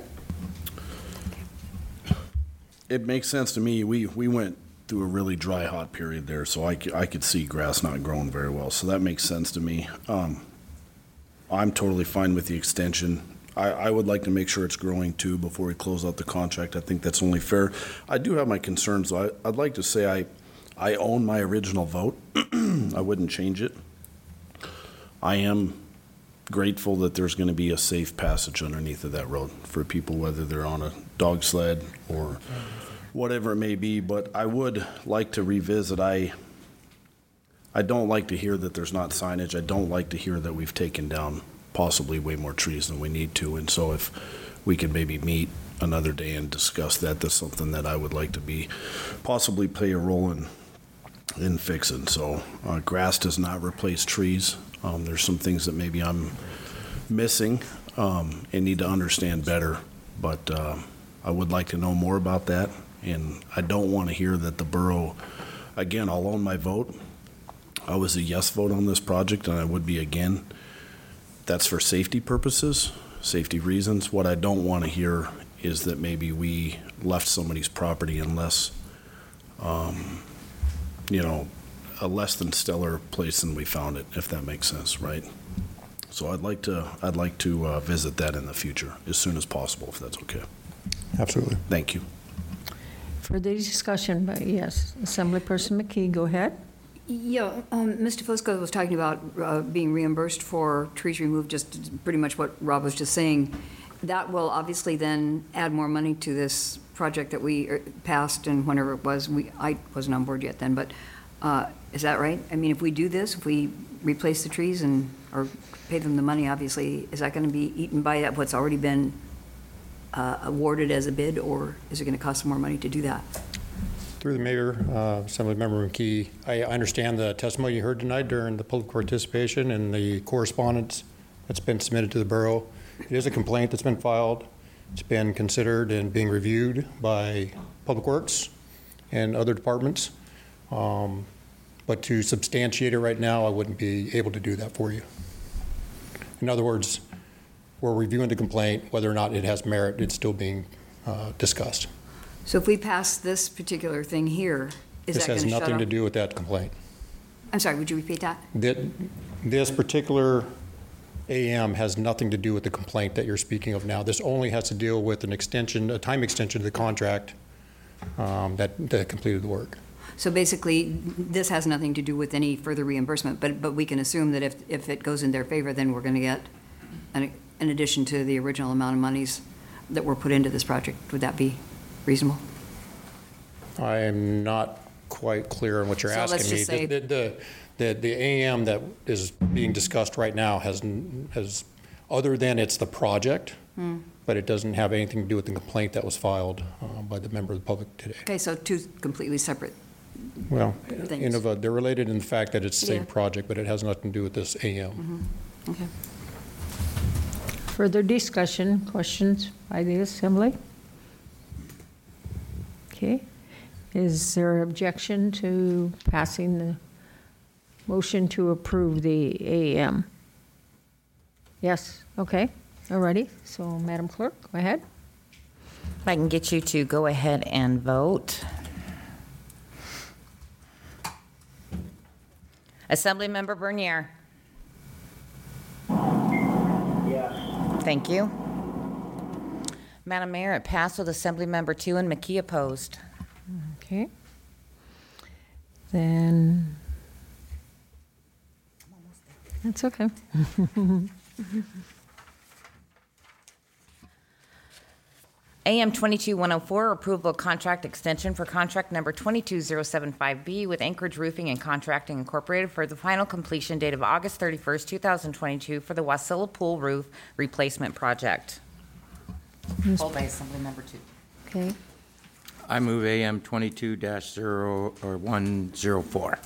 It makes sense to me. We went through a really dry, hot period there, so I could see grass not growing very well. So that makes sense to me. I'm totally fine with the extension. I would like to make sure it's growing too before we close out the contract. I think that's only fair. I do have my concerns, though. I'd like to say I own my original vote. I wouldn't change it. I am grateful that there's going to be a safe passage underneath of that road for people, whether they're on a dog sled or whatever it may be. But I would like to revisit. I don't like to hear that there's not signage. I don't like to hear that we've taken down possibly way more trees than we need to. And so if we could maybe meet another day and discuss that, that's something that I would like to be possibly play a role in fixing. So grass does not replace trees. There's some things that maybe I'm missing and need to understand better, but I would like to know more about that, and I don't want to hear that the borough, again, I'll own my vote. I was a yes vote on this project, and I would be again. That's for safety purposes, safety reasons. What I don't want to hear is that maybe we left somebody's property in less, a less than stellar place than we found it, if that makes sense, right? So I'd like to visit that in the future as soon as possible, if that's okay. Absolutely. Thank you. For the discussion, but yes, Assemblyperson McKee, go ahead. Yeah, Mr. Fusco was talking about being reimbursed for trees removed, just pretty much what Rob was just saying. That will obviously then add more money to this project that we passed, and whenever it was, I wasn't on board yet then, but is that right? I mean, if we do this, if we replace the trees or pay them the money, obviously, is that going to be eaten by what's already been awarded as a bid, or is it going to cost some more money to do that? Through the mayor, Assemblymember McKee, I understand the testimony you heard tonight during the public participation and the correspondence that's been submitted to the borough. It is a complaint that's been filed. It's been considered and being reviewed by Public Works and other departments. But to substantiate it right now, I wouldn't be able to do that for you. In other words, we're reviewing the complaint. Whether or not it has merit, it's still being discussed. So if we pass this particular thing here, is that going to shut off? This has nothing to do with that complaint. I'm sorry, would you repeat that? This particular AM has nothing to do with the complaint that you're speaking of now. This only has to deal with an extension, a time extension to the contract that completed the work. So basically, this has nothing to do with any further reimbursement, but we can assume that if it goes in their favor, then we're going to get an addition to the original amount of monies that were put into this project. Would that be reasonable? I am not quite clear on what you're So let's asking me. just say- The AM that is being discussed right now has, other than it's the project, but it doesn't have anything to do with the complaint that was filed by the member of the public today. Okay, so two completely separate. Well, Things. they're related in the fact that it's the same Yeah. project, but it has nothing to do with this AM. Okay. Further discussion, questions by the Assembly? Okay. Is there objection to passing the motion to approve the AM? Yes, okay, all righty. So, Madam Clerk, go ahead. If I can get you to go ahead and vote. Assemblymember Bernier. Yes. Thank you. Madam Mayor, it passed with Assemblymember 2 and McKee opposed. Okay. Then, that's okay. AM 22104, approval of contract extension for contract number 22075B with Anchorage Roofing and Contracting Incorporated for the final completion date of August 31st, 2022 for the Wasilla Pool Roof Replacement Project. Hold by Assemblymember 2. Okay. I move AM 22-104.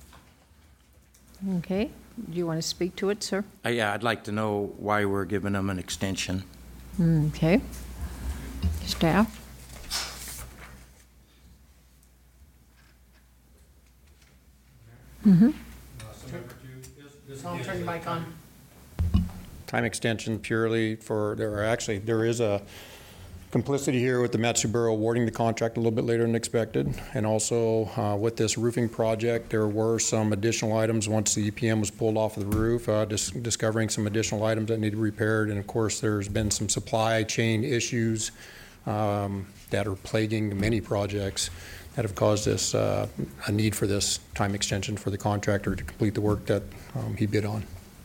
Okay. Do you want to speak to it, sir? Yeah, I'd like to know why we're giving them an extension. Okay. Staff? Mm-hmm. I'll turn your mic on. Time extension purely for, there is a complicity here with the Matsuboro awarding the contract a little bit later than expected. And also with this roofing project, there were some additional items once the EPM was pulled off of the roof, discovering some additional items that needed repaired. And of course, there's been some supply chain issues that are plaguing many projects that have caused this, a need for this time extension for the contractor to complete the work that he bid on.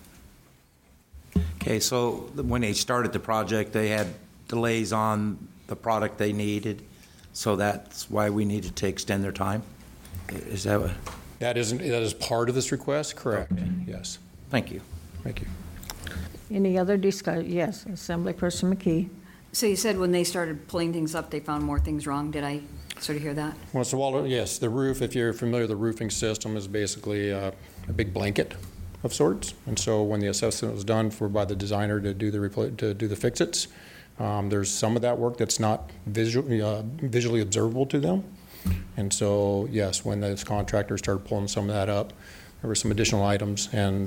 Okay, so when they started the project, they had delays on the product they needed, so that's why we needed to extend their time? Is that what? That is part of this request, correct? Okay. Yes. Thank you. Thank you. Any other discussion? Yes, Assemblyperson McKee. So you said when they started pulling things up, they found more things wrong. Did I sort of hear that? Well, so yes, the roof, if you're familiar with the roofing system, is basically a big blanket of sorts. And so when the assessment was done by the designer to do the fix-its, there's some of that work that's not visually observable to them. And so, yes, when this contractor started pulling some of that up, there were some additional items and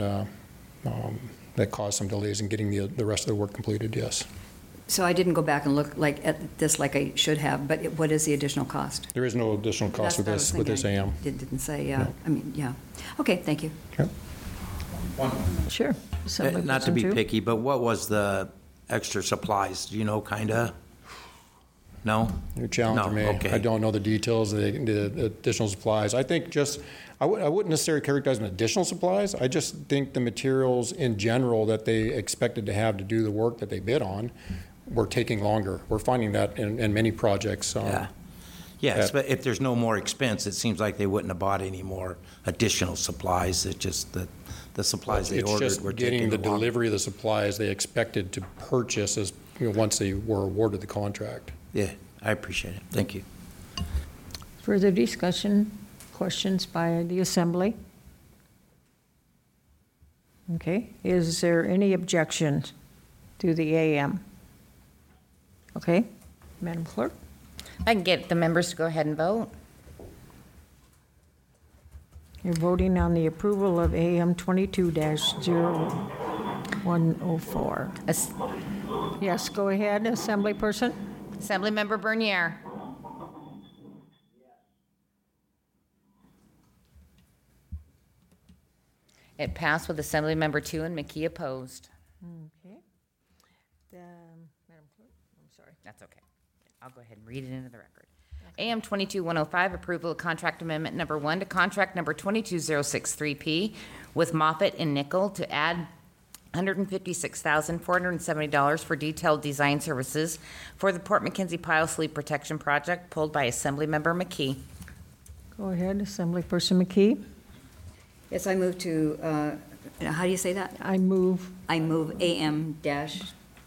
that caused some delays in getting the rest of the work completed, yes. So I didn't go back and look at this like I should have, but what is the additional cost? There is no additional cost with this AM. It didn't say, No. I mean, yeah. Okay, thank you. Okay. Sure. Not to be Assemblyperson Chu? picky, but what was the extra supplies? Do you know, kind of? No? You're challenging No, me. okay. I don't know the details of the additional supplies. I think I wouldn't necessarily characterize them as additional supplies. I just think the materials in general that they expected to have to do the work that they bid on were taking longer. We're finding that in many projects. Yeah. Yes, but if there's no more expense, it seems like they wouldn't have bought any more additional supplies. It's just that the supplies they ordered It's were just getting taking the longer. delivery of the supplies they expected to purchase once they were awarded the contract. Yeah, I appreciate it. Thank you. Further discussion, questions by the Assembly? Okay, is there any objection to the AM? Okay, Madam Clerk? I can get the members to go ahead and vote. You're voting on the approval of AM 22-0104. Yes, go ahead, Assemblyperson. Assemblymember Bernier. It passed with Assemblymember 2 and McKee opposed. Okay. Madam Clerk, I'm sorry. That's okay. I'll go ahead and read it into the record. AM 22105, approval of contract amendment number 1 to contract number 22063P with Moffett and Nickel to add $156,470 for detailed design services for the Port McKenzie Pile Sleep Protection Project, pulled by Assemblymember McKee. Go ahead, Assemblyperson McKee. Yes, I move to, how do you say that? I move AM dash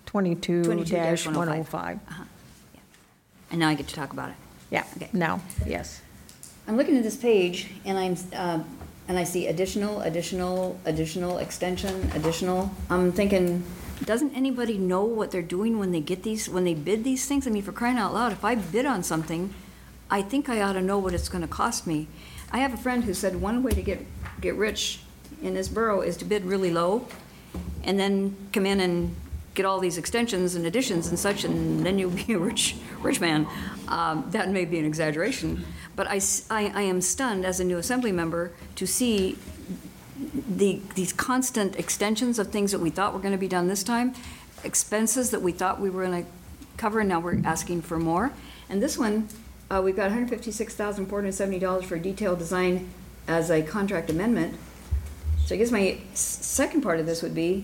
22-105. And now I get to talk about it. Yeah, Okay. now, yes. I'm looking at this page and I see additional, extension, additional. I'm thinking, doesn't anybody know what they're doing when they get these, when they bid these things? I mean, for crying out loud, if I bid on something, I think I ought to know what it's gonna cost me. I have a friend who said one way to get rich in this borough is to bid really low and then come in and get all these extensions and additions and such, and then you'll be a rich man. That may be an exaggeration, but I am stunned as a new assembly member to see these constant extensions of things that we thought were going to be done this time, expenses that we thought we were going to cover, and now we're asking for more. And this one, we've got $156,470 for detailed design as a contract amendment. So I guess my second part of this would be,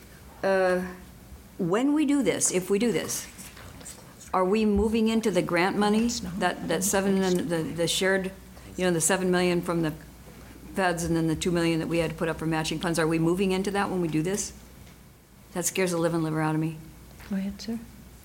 when we do this, if we do this, are we moving into the grant money, that seven, and the shared, the 7 million from the feds and then the 2 million that we had to put up for matching funds? Are we moving into that when we do this? That scares the living liver out of me. Go ahead, sir.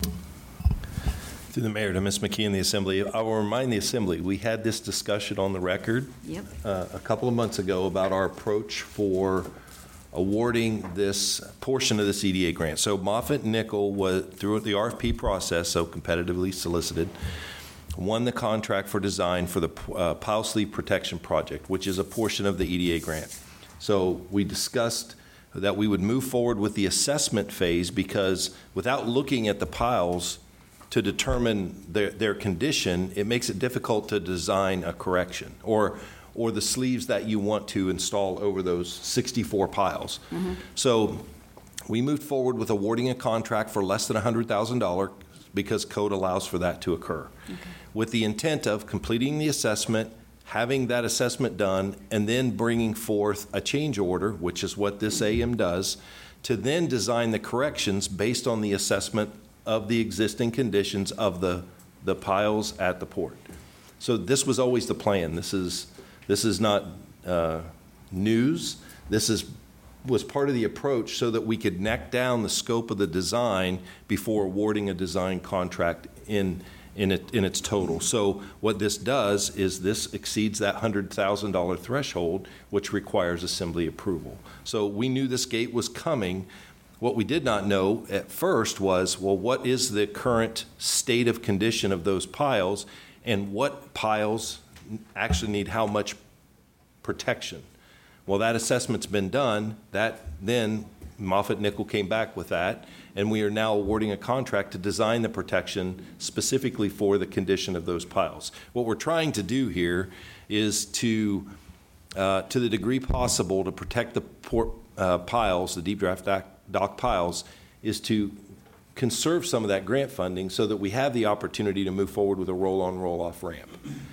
Through the mayor to Ms. McKee and the Assembly, I will remind the Assembly, we had this discussion on the record a couple of months ago about our approach for awarding this portion of this EDA grant. So Moffitt Nickel was, through the RFP process, so competitively solicited, won the contract for design for the pile sleeve protection project, which is a portion of the EDA grant. So we discussed that we would move forward with the assessment phase because without looking at the piles to determine their condition, it makes it difficult to design a correction or the sleeves that you want to install over those 64 piles. So we moved forward with awarding a contract for less than $100,000 because code allows for that to occur, with the intent of completing the assessment, having that assessment done, and then bringing forth a change order, which is what this AM does, to then design the corrections based on the assessment of the existing conditions of the piles at the port. So this was always the plan. This is not news. This was part of the approach so that we could neck down the scope of the design before awarding a design contract in its total. So what this does is this exceeds that $100,000 threshold, which requires Assembly approval. So we knew this gate was coming. What we did not know at first was, well, what is the current state of condition of those piles and what piles actually need how much protection? Well, that assessment's been done. Then Moffitt Nickel came back with that, and we are now awarding a contract to design the protection specifically for the condition of those piles. What we're trying to do here is to the degree possible, to protect the port piles, the deep draft dock piles, is to conserve some of that grant funding so that we have the opportunity to move forward with a roll-on, roll-off ramp.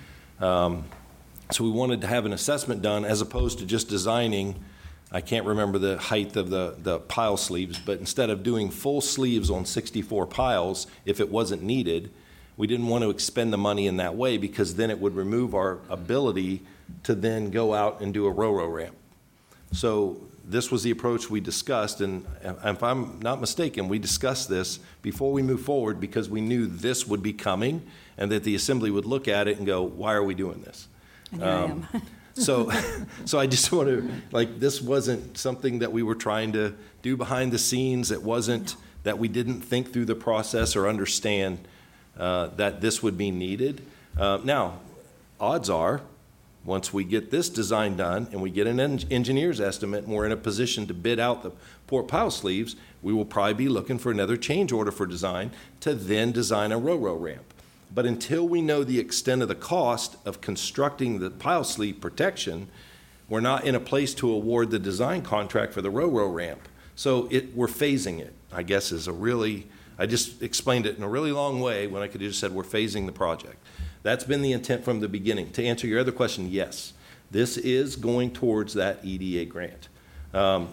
So we wanted to have an assessment done as opposed to just designing, I can't remember the height of the pile sleeves, but instead of doing full sleeves on 64 piles, if it wasn't needed, we didn't want to expend the money in that way because then it would remove our ability to then go out and do a ro-ro ramp. So this was the approach we discussed, and if I'm not mistaken, we discussed this before we moved forward because we knew this would be coming and that the Assembly would look at it and go, why are we doing this? And here I am. So I just want to, this wasn't something that we were trying to do behind the scenes. It wasn't that we didn't think through the process or understand that this would be needed. Now, odds are, once we get this design done and we get an engineer's estimate and we're in a position to bid out the port pile sleeves, we will probably be looking for another change order for design to then design a ro-ro ramp. But until we know the extent of the cost of constructing the pile sleeve protection, we're not in a place to award the design contract for the ro-ro ramp. So we're phasing it, I guess, I just explained it in a really long way when I could have just said we're phasing the project. That's been the intent from the beginning. To answer your other question, yes, this is going towards that EDA grant.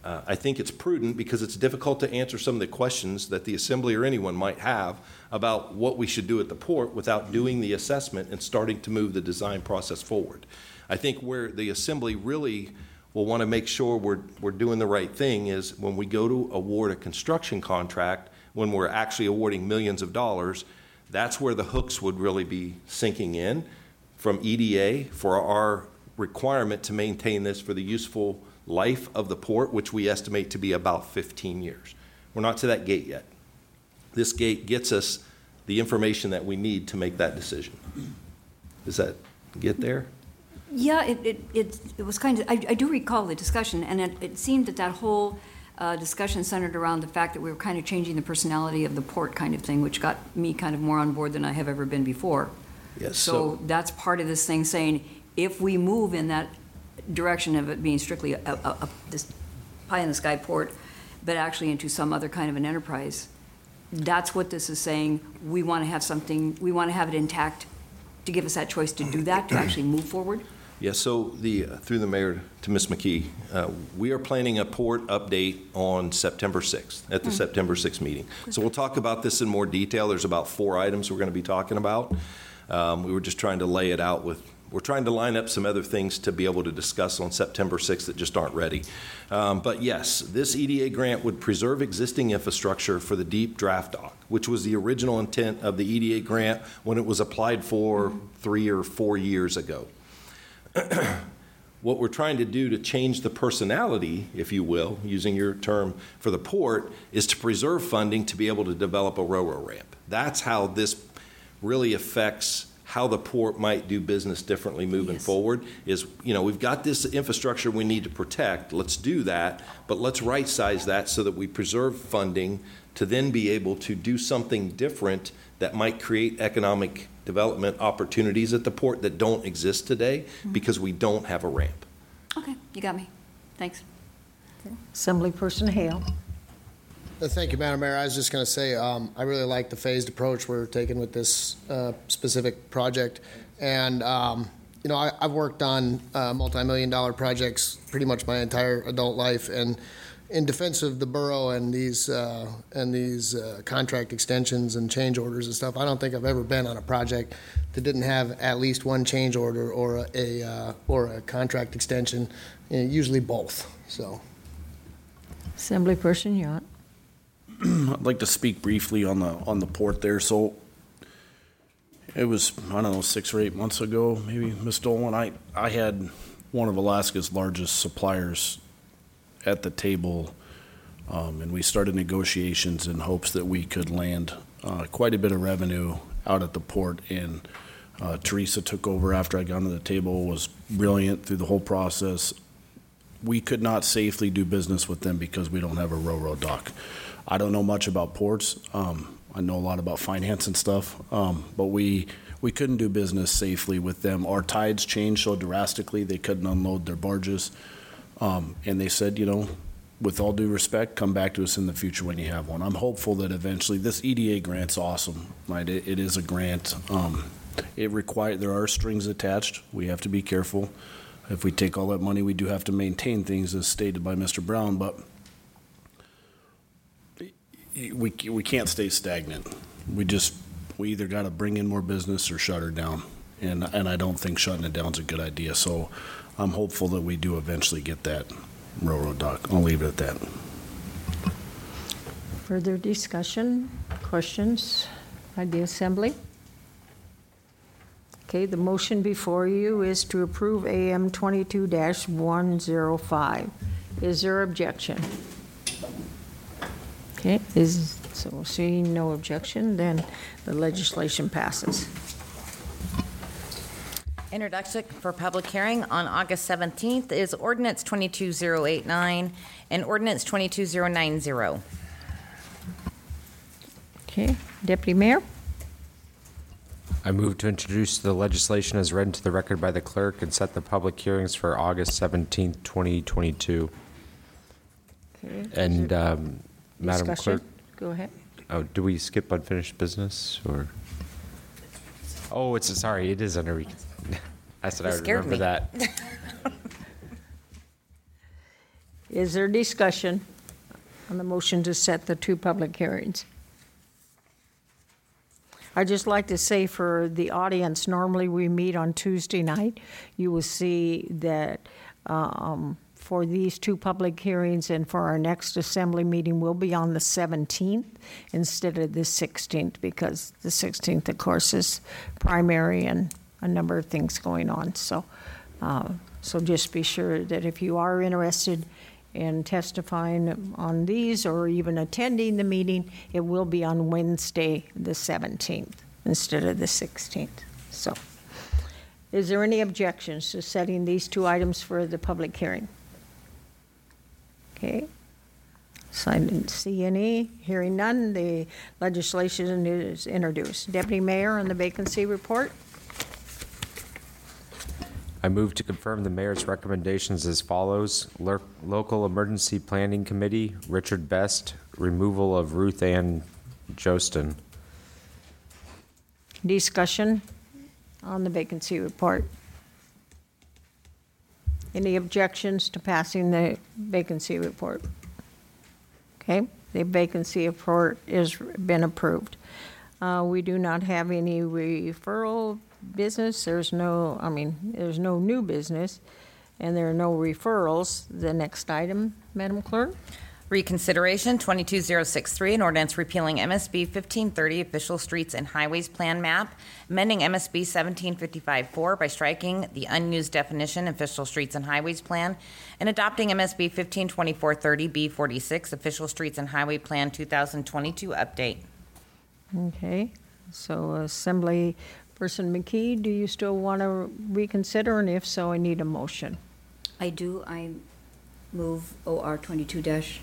I think it's prudent because it's difficult to answer some of the questions that the Assembly or anyone might have about what we should do at the port without doing the assessment and starting to move the design process forward. I think where the Assembly really will want to make sure we're doing the right thing is when we go to award a construction contract, when we're actually awarding millions of dollars, that's where the hooks would really be sinking in from EDA for our requirement to maintain this for the useful life of the port, which we estimate to be about 15 years. We're not to that gate yet. This gate gets us the information that we need to make that decision. Does that get there? Yeah, it was kind of, I do recall the discussion, and it seemed that whole discussion centered around the fact that we were kind of changing the personality of the port kind of thing, which got me kind of more on board than I have ever been before. Yes. So that's part of this thing saying, if we move in that direction of it being strictly this pie-in-the-sky port, but actually into some other kind of an enterprise, that's what this is saying. We want to have something, we want to have it intact to give us that choice to do that, to actually move forward. Yeah, so through the mayor to Ms. McKee, we are planning a port update on September 6th, at the September 6th meeting. So we'll talk about this in more detail. There's about 4 items we're going to be talking about. We were just trying to lay it out we're trying to line up some other things to be able to discuss on September 6th that just aren't ready. But yes, this EDA grant would preserve existing infrastructure for the deep draft dock, which was the original intent of the EDA grant when it was applied for 3 or 4 years ago. What we're trying to do to change the personality, if you will, using your term for the port, is to preserve funding to be able to develop a railroad ramp. That's how this really affects how the port might do business differently moving forward. Is, we've got this infrastructure we need to protect. Let's do that, but let's right-size that so that we preserve funding to then be able to do something different that might create economic development opportunities at the port that don't exist today because we don't have a ramp. Okay, you got me. Thanks. Assemblyperson Hale. Thank you, Madam Mayor. I was just going to say, I really like the phased approach we're taking with this specific project. And, I've worked on multi-million-dollar projects pretty much my entire adult life. And in defense of the borough and these contract extensions and change orders and stuff, I don't think I've ever been on a project that didn't have at least one change order or a contract extension, usually both. So, Assemblyperson Yount. I'd like to speak briefly on the port there. So it was, 6 or 8 months ago, maybe, Ms. Dolan, I had one of Alaska's largest suppliers at the table, and we started negotiations in hopes that we could land quite a bit of revenue out at the port. And Teresa took over after I got to the table, was brilliant through the whole process. We could not safely do business with them because we don't have a railroad dock. I don't know much about ports. I know a lot about finance and stuff, but we couldn't do business safely with them. Our tides changed so drastically they couldn't unload their barges. And they said, with all due respect, come back to us in the future when you have one. I'm hopeful that eventually this EDA grant's awesome, right? It is a grant. There are strings attached. We have to be careful. If we take all that money, we do have to maintain things as stated by Mr. Brown, but we can't stay stagnant. We either got to bring in more business or shut her down. And I don't think shutting it down is a good idea. So I'm hopeful that we do eventually get that railroad dock. I'll leave it at that. Further discussion, questions by the Assembly? Okay, the motion before you is to approve AM 22-105. Is there objection? Okay, so seeing no objection, then the legislation passes. Introduction for public hearing on August 17th is Ordinance 22089 and Ordinance 22090. Okay, Deputy Mayor? I move to introduce the legislation as read into the record by the clerk and set the public hearings for August 17th, 2022. Okay. And Madam Discussion? Clerk? Go ahead. Oh, do we skip unfinished business or? Oh, it is under. I said I would remember that. Is there discussion on the motion to set the 2 public hearings? I'd just like to say for the audience, normally we meet on Tuesday night. You will see that for these 2 public hearings and for our next assembly meeting, we'll be on the 17th instead of the 16th, because the 16th, of course, is primary and a number of things going on. So just be sure that if you are interested in testifying on these or even attending the meeting, it will be on Wednesday, the 17th, instead of the 16th. So, is there any objections to setting these 2 items for the public hearing? Okay. So I didn't see any. Hearing none, the legislation is introduced. Deputy Mayor on the vacancy report. I move to confirm the mayor's recommendations as follows. Local Emergency Planning Committee, Richard Best, removal of Ruth Ann Jostin. Discussion on the vacancy report. Any objections to passing the vacancy report? Okay, the vacancy report has been approved. We do not have any referral business. There's no new business, and there are no referrals. The next item, Madam Clerk. Reconsideration 22063, an ordinance repealing MSB 1530 official streets and highways plan map, amending MSB 1755-4 by striking the unused definition official streets and highways plan, and adopting MSB 152430B46 official streets and highway plan 2022 update. Okay, so Assembly Person McKee, do you still want to reconsider? And if so, I need a motion. I do. I move OR 22-063.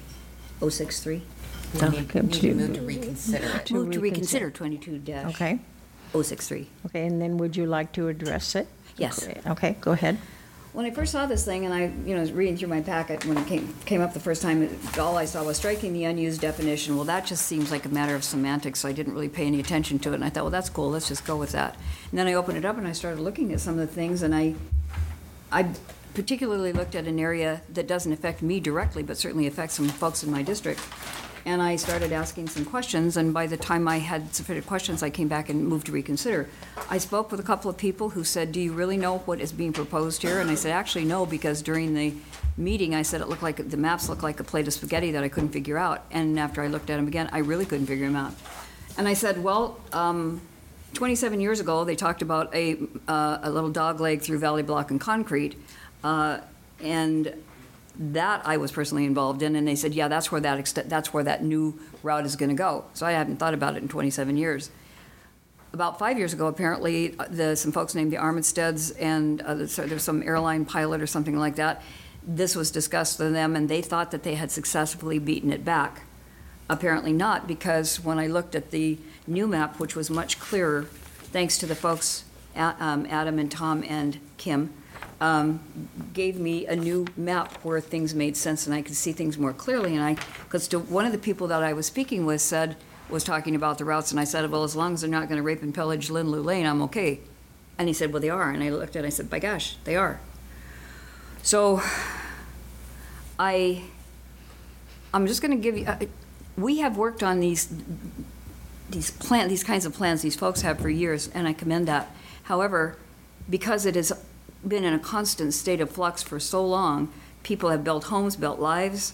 Need to move to reconsider it. Move to reconsider 22-063. Okay. Okay, and then would you like to address it? Yes. Okay, go ahead. When I first saw this thing, and I was reading through my packet when it came up the first time, all I saw was striking the unused definition. Well, that just seems like a matter of semantics, so I didn't really pay any attention to it. And I thought, well, that's cool. Let's just go with that. And then I opened it up and I started looking at some of the things, and I particularly looked at an area that doesn't affect me directly, but certainly affects some folks in my district. And I started asking some questions, and by the time I had sufficient questions, I came back and moved to reconsider. I spoke with a couple of people who said, do you really know what is being proposed here? And I said, actually, no, because during the meeting, I said the maps looked like a plate of spaghetti that I couldn't figure out. And after I looked at them again, I really couldn't figure them out. And I said, well, 27 years ago, they talked about a little dog leg through Valley Block and concrete, and that I was personally involved in, and they said, yeah, that's where that new route is going to go. So I hadn't thought about it in 27 years. About 5 years ago, apparently, some folks named the Armisteds, and there's some airline pilot or something like that. This was discussed with them, and they thought that they had successfully beaten it back. Apparently not, because when I looked at the new map, which was much clearer, thanks to the folks, Adam and Tom and Kim, gave me a new map where things made sense and I could see things more clearly. And because one of the people that I was speaking with was talking about the routes, and I said, well, as long as they're not going to rape and pillage Lynn-Lou Lane, I'm okay. And he said, well, they are. And I looked at it and I said, by gosh, they are. So I'm just going to give you, we have worked on these kinds of plans these folks have for years, and I commend that. However, because it has been in a constant state of flux for so long, people have built homes, built lives,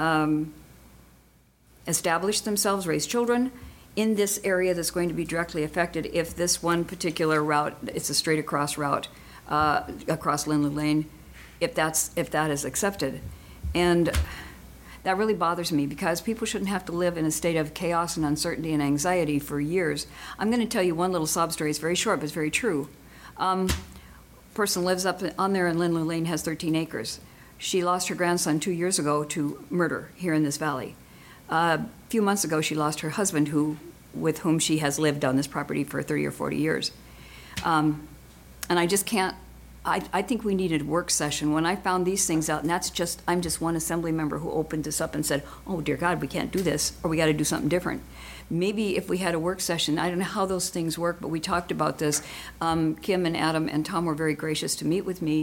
established themselves, raised children in this area that's going to be directly affected if this one particular route, it's a straight across route across Lynn-Lou Lane, if that is accepted. And that really bothers me, because people shouldn't have to live in a state of chaos and uncertainty and anxiety for years. I'm going to tell you one little sob story. It's very short, but it's very true. Person lives up on there in Lynn-Lou Lane, has 13 acres. She lost her grandson 2 years ago to murder here in this valley. A few months ago, she lost her husband, with whom she has lived on this property for 30 or 40 years. And I just can't, I think we needed a work session. When I found these things out, and I'm just one assembly member who opened this up and said, oh, dear God, we can't do this, or we got to do something different. Maybe if we had a work session, I don't know how those things work, but we talked about this. Kim and Adam and Tom were very gracious to meet with me,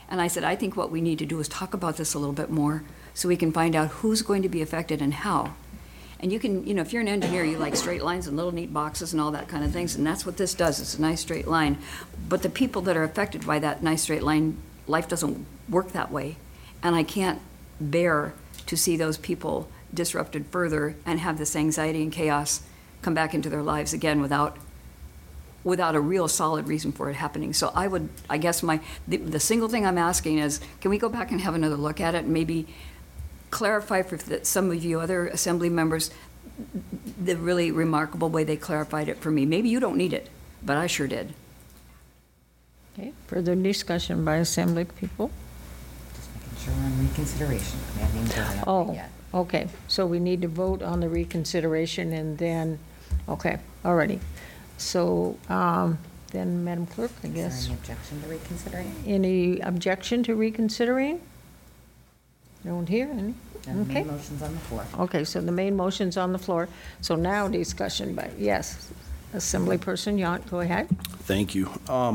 And I said, I think what we need to do is talk about this a little bit more so we can find out who's going to be affected and how. And you can, if you're an engineer, you like straight lines and little neat boxes and all that kind of things, and that's what this does. It's a nice straight line. But the people that are affected by that nice straight line, life doesn't work that way. And I can't bear to see those people disrupted further and have this anxiety and chaos come back into their lives again without a real solid reason for it happening. So I guess the single thing I'm asking is, can we go back and have another look at it and maybe clarify for some of you other assembly members the really remarkable way they clarified it for me. Maybe you don't need it, but I sure did. Okay, further discussion by assembly people? Just making sure we're on reconsideration. We haven't even voted on it yet. Okay, so we need to vote on the reconsideration and then, okay, alrighty. So then, Madam Clerk, I guess. Is there any objection to reconsidering? Any objection to reconsidering? Don't hear any? The main motion's on the floor. Okay, so the main motion's on the floor. So now discussion by, yes, Assemblyperson Yount, go ahead. Thank you.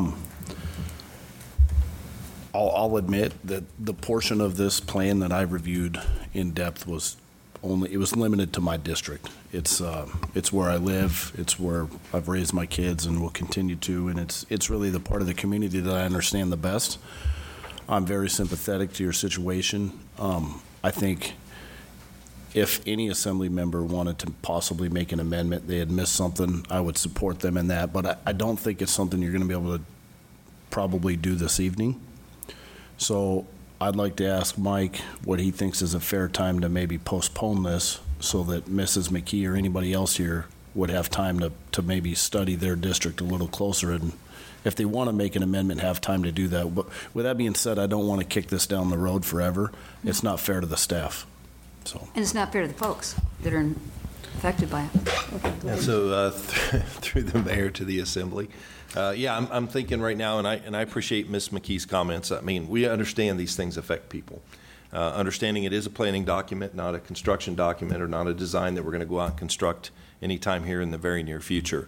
I'll admit that the portion of this plan that I reviewed in depth was limited to my district. It's where I live, it's where I've raised my kids and will continue to, and it's really the part of the community that I understand the best. I'm very sympathetic to your situation. I think if any assembly member wanted to possibly make an amendment, they had missed something, I would support them in that, but I don't think it's something you're going to be able to probably do this evening. So I'd like to ask Mike what he thinks is a fair time to maybe postpone this so that Mrs. McKee or anybody else here would have time to maybe study their district a little closer, and if they want to make an amendment, have time to do that. But with that being said, I don't want to kick this down the road forever. It's not fair to the staff. So. And it's not fair to the folks that are affected by it. Yeah, so through the mayor to the assembly. I'm thinking right now, and I appreciate Ms. McKee's comments. I mean, we understand these things affect people. Understanding it is a planning document, not a construction document or not a design that we're going to go out and construct anytime here in the very near future.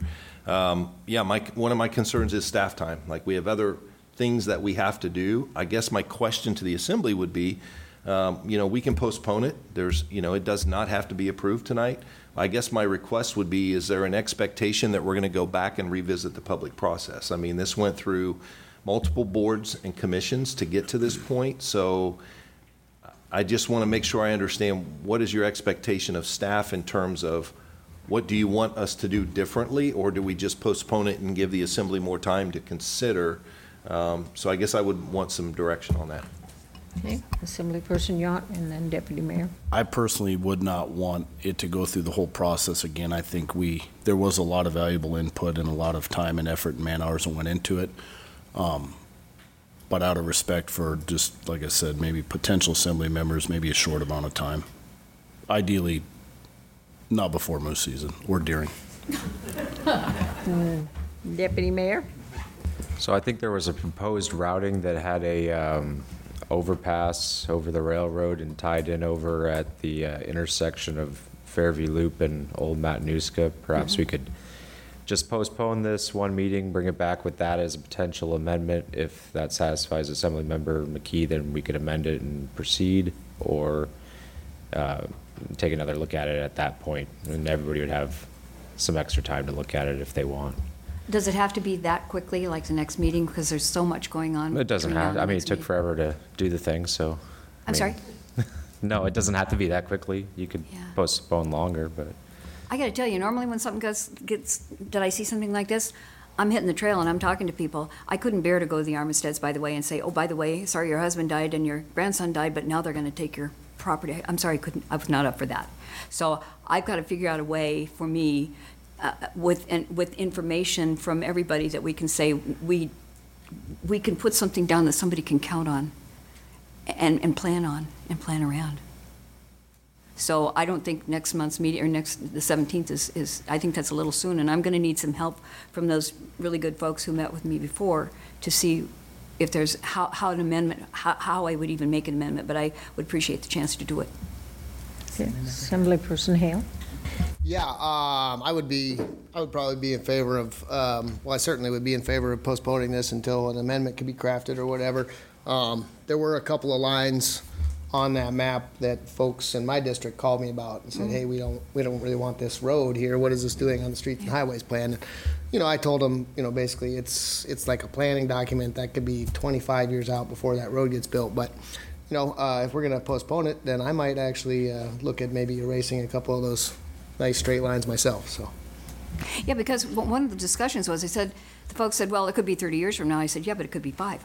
One of my concerns is staff time. Like, we have other things that we have to do. I guess my question to the assembly would be, we can postpone it. It does not have to be approved tonight. I guess my request would be, is there an expectation that we're going to go back and revisit the public process? I mean, this went through multiple boards and commissions to get to this point, so I just want to make sure I understand, what is your expectation of staff in terms of what do you want us to do differently, or do we just postpone it and give the assembly more time to consider? So I guess I would want some direction on that. Okay, Assemblyperson Yount and then Deputy Mayor. I personally would not want it to go through the whole process again. I think there was a lot of valuable input and a lot of time and effort and man hours that went into it. But out of respect for, just like I said, maybe potential assembly members, maybe a short amount of time. Ideally, not before moose season or during. Deputy Mayor? So I think there was a proposed routing that had a overpass over the railroad and tied in over at the intersection of Fairview Loop and Old Matanuska. Perhaps we could just postpone this one meeting, bring it back with that as a potential amendment. If that satisfies Assemblymember McKee, then we could amend it and proceed, or take another look at it at that point, and everybody would have some extra time to look at it if they want. Does it have to be that quickly, like the next meeting, because there's so much going on? It doesn't have. I mean, it took forever to do the thing, so. I'm sorry? No, it doesn't have to be that quickly. You could postpone longer, but. I got to tell you, normally when something did I see something like this, I'm hitting the trail and I'm talking to people. I couldn't bear to go to the Armisteds, by the way, and say, oh, by the way, sorry, your husband died and your grandson died, but now they're going to take your property. I'm sorry, I was not up for that. So I've got to figure out a way for me, with information from everybody, that we can say we can put something down that somebody can count on and plan around. So I don't think next month's meeting, or the 17th is I think that's a little soon, and I'm going to need some help from those really good folks who met with me before to see if there's how an amendment, how I would even make an amendment, but I would appreciate the chance to do it. Okay. Assemblyperson Hale. Yeah, I would probably be in favor of, I certainly would be in favor of postponing this until an amendment can be crafted or whatever. There were a couple of lines on that map that folks in my district called me about and said, hey, we don't really want this road here. What is this doing on the Streets and Highways plan? And, I told them, basically it's like a planning document that could be 25 years out before that road gets built. But, if we're going to postpone it, then I might actually look at maybe erasing a couple of those nice straight lines myself, so. Yeah, because one of the discussions was, the folks said, well, it could be 30 years from now. I said, yeah, but it could be 5.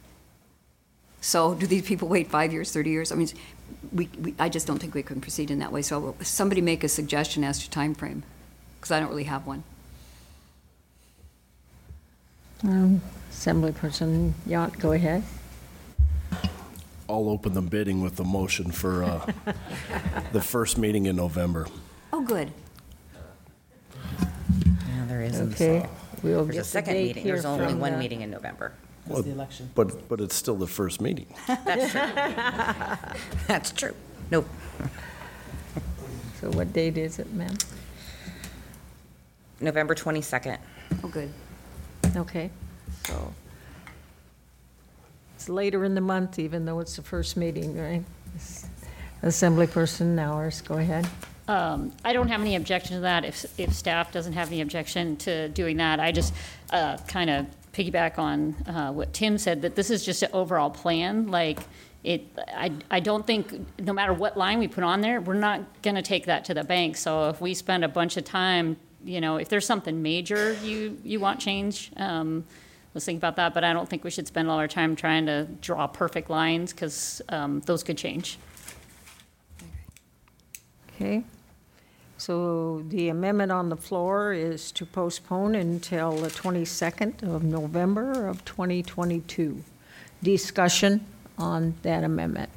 So do these people wait 5 years, 30 years? I mean, I just don't think we can proceed in that way. So somebody make a suggestion as to time frame, because I don't really have one. Assemblyperson Yount, go ahead. I'll open the bidding with the motion for the first meeting in November. Oh, good. Yeah, there isn't. Okay, So. we'll There's get a the second date meeting. here There's only from one the- meeting in November. Well, the election. But it's still the first meeting. That's true. That's true. Nope. So what date is it, ma'am? November 22nd. Oh, good. Okay, so it's later in the month, even though it's the first meeting, right? Assemblyperson Nowers, go ahead. I don't have any objection to that. If staff doesn't have any objection to doing that, I just kind of piggyback on what Tim said, that this is just an overall plan. Like, I don't think, no matter what line we put on there, we're not going to take that to the bank. So if we spend a bunch of time, if there's something major you want change, let's think about that. But I don't think we should spend all our time trying to draw perfect lines, because those could change. Okay, so the amendment on the floor is to postpone until the 22nd of November of 2022. Discussion on that amendment.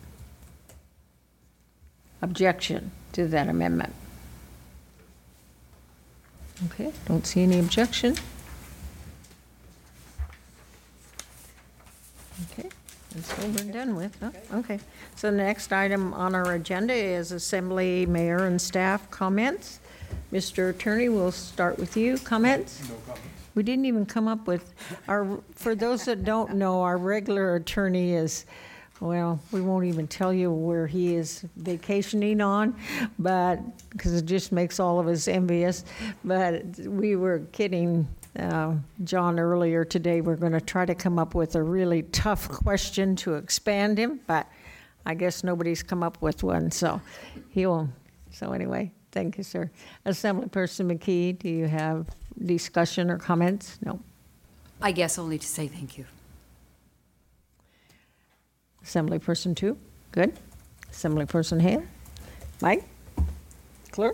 Objection to that amendment. Okay, don't see any objection. Okay, that's what we're done with, huh? Okay. So the next item on our agenda is Assembly, Mayor, and staff comments. Mr. Attorney, we'll start with you. Comments? No comments. We didn't even come up with for those that don't know, our regular attorney is, well, we won't even tell you where he is vacationing on, but, because it just makes all of us envious. But we were kidding John earlier today. We're going to try to come up with a really tough question to expand him, but I guess nobody's come up with one, so so anyway, thank you, sir. Assemblyperson McKee, do you have discussion or comments? No. I guess only to say thank you. Assemblyperson 2, good. Assemblyperson Hale. Mike? Clerk?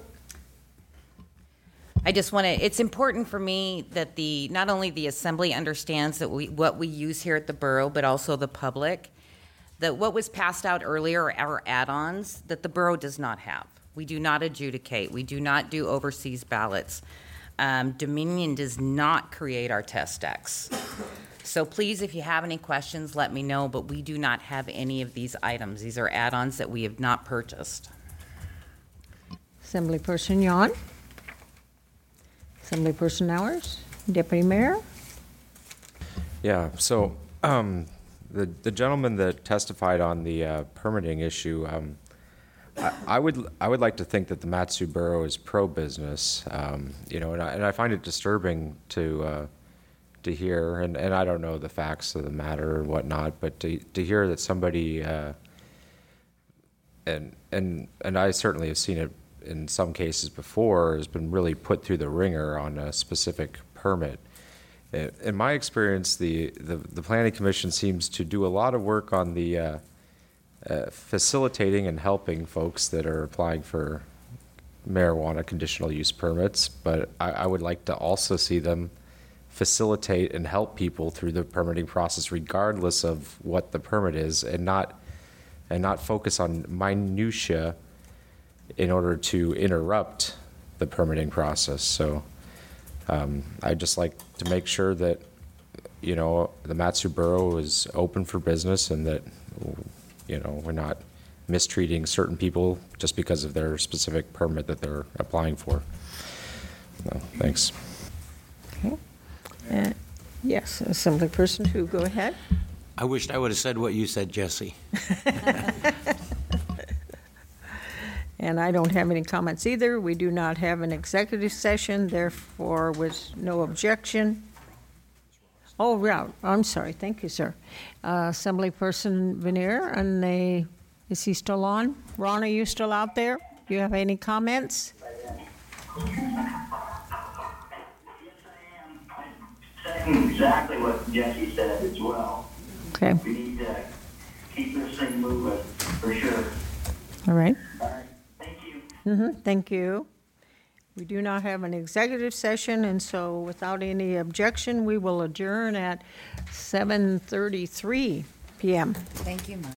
I just want to, it's important for me that not only the assembly understands that what we use here at the borough, but also the public, that what was passed out earlier are add-ons that the borough does not have. We do not adjudicate. We do not do overseas ballots. Dominion does not create our test decks. So please, if you have any questions, let me know, but we do not have any of these items. These are add-ons that we have not purchased. Assemblyperson Yount? Assemblyperson Nowers? Deputy Mayor? Yeah, so the gentleman that testified on the permitting issue, I would like to think that the Mat-Su Borough is pro-business, and I find it disturbing to hear, and I don't know the facts of the matter or whatnot, but to hear that somebody, and I certainly have seen it in some cases before, has been really put through the ringer on a specific permit. In my experience, the Planning Commission seems to do a lot of work on the facilitating and helping folks that are applying for marijuana conditional use permits, but I would like to also see them facilitate and help people through the permitting process regardless of what the permit is, and not focus on minutia in order to interrupt the permitting process. So I'd just like to make sure that the Mat-Su Borough is open for business, and that we're not mistreating certain people just because of their specific permit that they're applying for. No, thanks. Okay. Yes, Assemblyperson 2, go ahead. I wished I would have said what you said, Jesse. And I don't have any comments either. We do not have an executive session, therefore with no objection. Oh, yeah, I'm sorry. Thank you, sir. Assemblyperson Veneer, and is he still on? Ron, are you still out there? Do you have any comments? Saying exactly what Jesse said as well. Okay. We need to keep this thing moving, for sure. All right. All right, thank you. Thank you. We do not have an executive session, and so without any objection, we will adjourn at 7:33 p.m. Thank you, Mike.